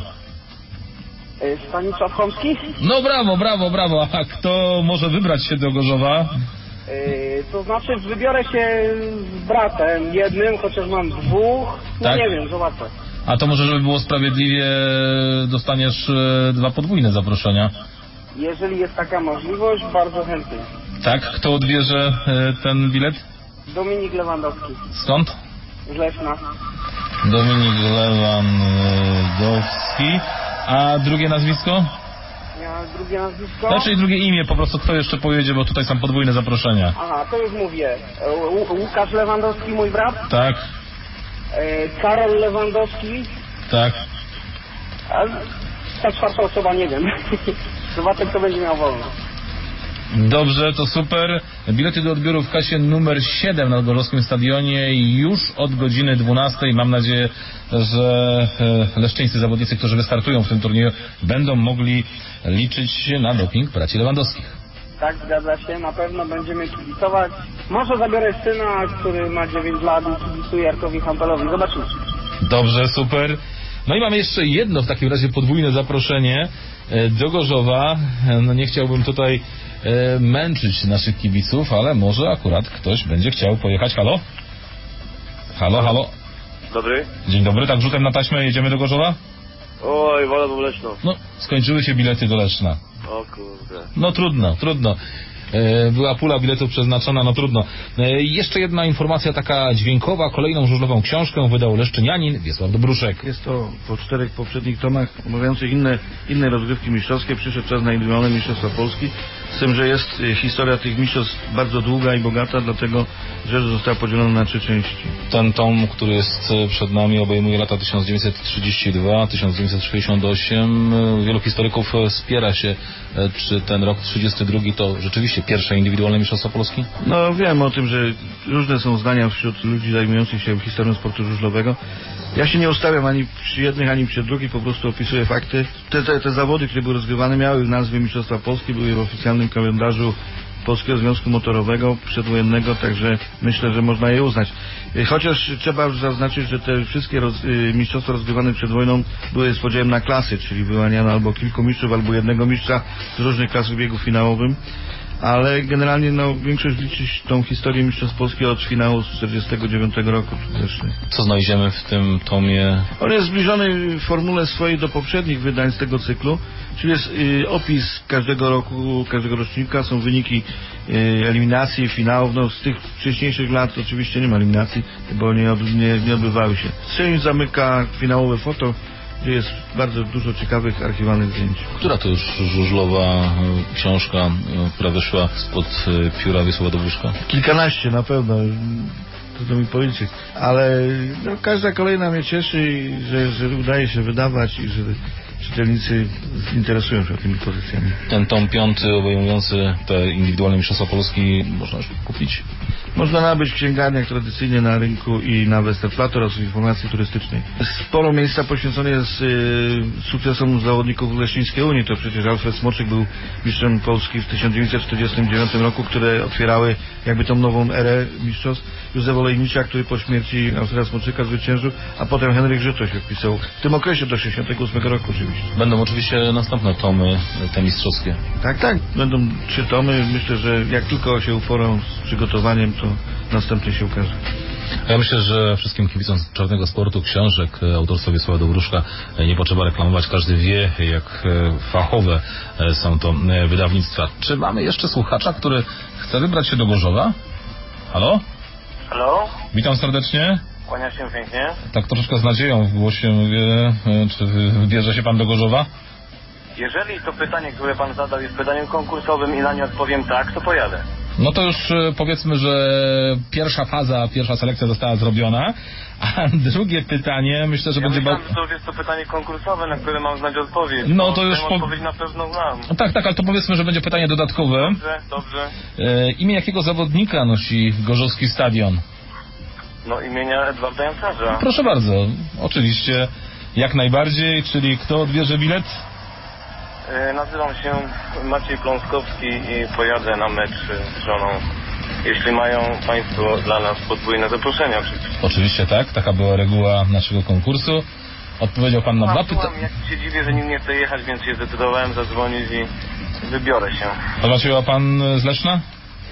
Stanisław Chomski? No brawo, brawo, brawo. A kto może wybrać się do Gorzowa? Yy, to znaczy wybiorę się z bratem jednym, chociaż mam dwóch. No Tak? nie wiem, zobaczę. A to może, żeby było sprawiedliwie, dostaniesz e, dwa podwójne zaproszenia. Jeżeli jest taka możliwość, bardzo chętnie. Tak? Kto odbierze e, ten bilet? Dominik Lewandowski. Skąd? Z Leszna. Dominik Lewandowski. A drugie nazwisko? Ja, drugie nazwisko? Znaczy drugie imię, po prostu kto jeszcze pojedzie, bo tutaj są podwójne zaproszenia. Aha, to już mówię. Ł- Łukasz Lewandowski, mój brat. Tak, E, Karol Lewandowski. tak. A ta czwarta osoba nie wiem. Zobaczę, kto będzie miał wolno. Dobrze, to super. Bilety do odbioru w kasie numer siedem na Gorzowskim Stadionie już od godziny dwunastej. Mam nadzieję, że e, leszczyńscy zawodnicy, którzy wystartują w tym turnieju, będą mogli liczyć na doping braci Lewandowskich. Tak, zgadza się, na pewno będziemy kibicować. Może zabiorę syna, który ma dziewięć lat i kibicuje Jarkowi Hampelowi. Zobaczymy. Dobrze, super. No i mamy jeszcze jedno w takim razie podwójne zaproszenie e, do Gorzowa. E, No nie chciałbym tutaj e, męczyć naszych kibiców, ale może akurat ktoś będzie chciał pojechać. Halo? Halo, halo. Dobry. Dzień dobry, tak rzutem na taśmę jedziemy do Gorzowa? Oj, wolę Leszno. No, skończyły się bilety do Leszna. O kurde. No trudno, trudno. E, Była pula biletów przeznaczona, no trudno. E, Jeszcze jedna informacja taka dźwiękowa. Kolejną żużlową książkę wydał leszczynianin Wiesław Dobruszek. Jest to po czterech poprzednich tomach omawiających inne, inne rozgrywki mistrzowskie. Przyszedł czas na indywidualne mistrzostwa Polski. Z tym, że jest e, historia tych mistrzostw bardzo długa i bogata, dlatego rzecz została podzielona na trzy części. Ten tom, który jest przed nami, obejmuje lata tysiąc dziewięćset trzydziesty drugi tysiąc dziewięćset sześćdziesiąty ósmy. Wielu historyków spiera się, czy ten rok trzydziesty drugi to rzeczywiście pierwsze indywidualne mistrzostwa Polski? No wiem o tym, że różne są zdania wśród ludzi zajmujących się historią sportu żużlowego. Ja się nie ustawiam ani przy jednych, ani przy drugich, po prostu opisuję fakty. Te, te, te zawody, które były rozgrywane, miały nazwę Mistrzostwa Polski, były w oficjalnym kalendarzu Polskiego Związku Motorowego przedwojennego, także myślę, że można je uznać. Chociaż trzeba zaznaczyć, że te wszystkie roz, y, mistrzostwa rozgrywane przed wojną były z podziałem na klasy, czyli wyłaniano albo kilku mistrzów, albo jednego mistrza z różnych klas w biegu finałowym. Ale generalnie no, większość liczy tą historię mistrzostw Polski od finału z czterdziestego dziewiątego roku. Co znajdziemy w tym tomie? On jest zbliżony w formule swojej do poprzednich wydań z tego cyklu, czyli jest y, opis każdego roku, każdego rocznika, są wyniki y, eliminacji, finałów. No, z tych wcześniejszych lat oczywiście nie ma eliminacji, bo nie, od, nie, nie odbywały się. Część zamyka finałowe foto, gdzie jest bardzo dużo ciekawych archiwalnych zdjęć. Która to już żużlowa e, książka, e, która wyszła spod e, pióra Wiesława Dobruszka? Kilkanaście na pewno, trudno mi policzyć, ale no, każda kolejna mnie cieszy, że, że udaje się wydawać i że czytelnicy interesują się tymi pozycjami. Ten tom piąty obejmujący te indywidualne mistrzostwa Polski można już kupić? Można nabyć w księgarniach tradycyjnie na rynku i na Westerplatte oraz w informacji turystycznej. Sporo miejsca poświęcone jest y, sukcesom zawodników Leszczyńskiej Unii. To przecież Alfred Smoczyk był mistrzem Polski w tysiąc dziewięćset czterdziestym dziewiątym roku, które otwierały jakby tą nową erę mistrzostw. Józef Olejnicza, który po śmierci Alfreda Smoczyka zwyciężył, a potem Henryk Żyto się wpisał w tym okresie do sześćdziesiątego ósmego roku oczywiście. Będą oczywiście następne tomy, te mistrzowskie. Tak, tak. Będą trzy tomy. Myślę, że jak tylko się uporą z przygotowaniem, to następnie się ukaże. Ja myślę, że wszystkim kibicom czarnego sportu książek autorstwa Wiesława Dobruszka nie potrzeba reklamować. Każdy wie, jak fachowe są to wydawnictwa. Czy mamy jeszcze słuchacza, który chce wybrać się do Gorzowa? Halo? Halo? Witam serdecznie. Kłania się pięknie. Tak troszeczkę z nadzieją w głosie mówię, czy wybierze się pan do Gorzowa? Jeżeli to pytanie, które pan zadał, jest pytaniem konkursowym i na nie odpowiem tak, to pojadę. No to już powiedzmy, że pierwsza faza, pierwsza selekcja została zrobiona, a drugie pytanie myślę, że ja będzie... myślałem, że to już jest to pytanie konkursowe, na które mam znać odpowiedź. No to już... Po... odpowiedź na pewno znam. No tak, tak, ale to powiedzmy, że będzie pytanie dodatkowe. Dobrze, dobrze. E, imię jakiego zawodnika nosi Gorzowski Stadion? No imienia Edwarda Jancarza. Proszę bardzo, oczywiście, jak najbardziej, czyli kto odbierze bilet? Yy, nazywam się Maciej Pląskowski i pojadę na mecz z żoną. Jeśli mają państwo dla nas podwójne zaproszenia oczywiście. Oczywiście tak, taka była reguła naszego konkursu. Odpowiedział pan na dwa pytania. Ja się dziwię, że nikt nie chce jechać, więc się zdecydowałem zadzwonić i wybiorę się. A Macieja pan z Leszna?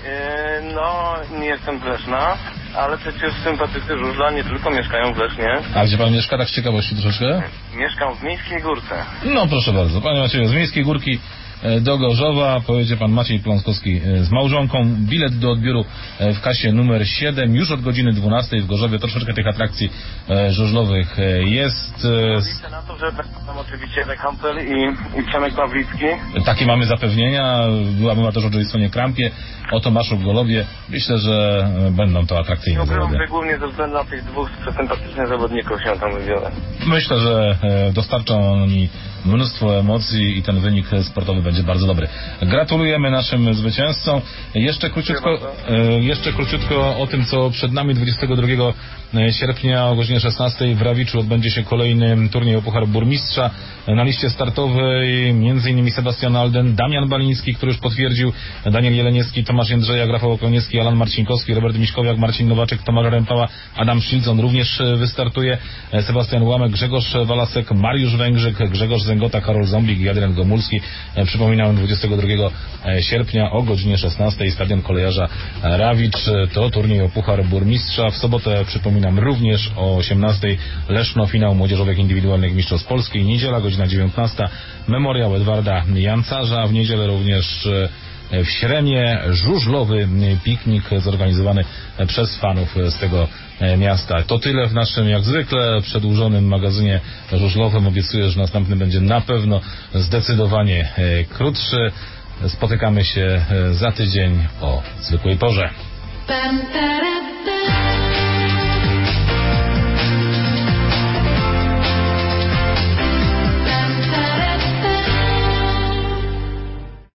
Yy, no, nie jestem z Leszna, ale przecież sympatycy żużla nie tylko mieszkają w Lesznie. A gdzie pan mieszka, tak z ciekawości troszeczkę? Mieszkam w Miejskiej Górce. No proszę bardzo, panie Macieju, z Miejskiej Górki do Gorzowa, pojedzie pan Maciej Pląskowski z małżonką. Bilet do odbioru w kasie numer siedem, już od godziny dwunastej w Gorzowie. Troszeczkę tych atrakcji żużlowych jest. Liczę na to, że będą oczywiście Lech Hampel i, i Przemek Pawlicki. Takie mamy zapewnienia. Była mowa też o Joysonie Krampie, o Tomaszu Golowie. Myślę, że będą to atrakcyjne zawody. Głównie ze względu na tych dwóch sympatycznych zawodników się tam wybiorę. Myślę, że dostarczą oni mnóstwo emocji i ten wynik sportowy będzie bardzo dobry. Gratulujemy naszym zwycięzcom. Jeszcze króciutko, jeszcze króciutko o tym, co przed nami. dwudziestego drugiego sierpnia o godzinie szesnastej w Rawiczu odbędzie się kolejny turniej o Puchar Burmistrza. Na liście startowej między innymi Sebastian Alden, Damian Baliński, który już potwierdził, Daniel Jeleniewski, Tomasz Jędrzejak, Rafał Okoniecki, Alan Marcinkowski, Robert Miśkowiak, Marcin Nowaczek, Tomasz Rempała, Adam Szildzon również wystartuje, Sebastian Łamek, Grzegorz Walasek, Mariusz Węgrzyk, Grzegorz Zęgota, Karol Zombik i Adrian Gomulski. Przypominałem, dwudziestego drugiego sierpnia o godzinie szesnastej Stadion Kolejarza Rawicz. To turniej o Puchar Burmistrza. W sobotę, przypominam, również o osiemnastej Leszno, finał młodzieżowych indywidualnych mistrzostw Polski. Niedziela, godzina dziewiętnasta, memoriał Edwarda Jancarza. W niedzielę również w Śremie żużlowy piknik zorganizowany przez fanów z tego miasta. To tyle w naszym, jak zwykle, przedłużonym magazynie żużlowym. Obiecuję, że następny będzie na pewno zdecydowanie krótszy. Spotykamy się za tydzień o zwykłej porze.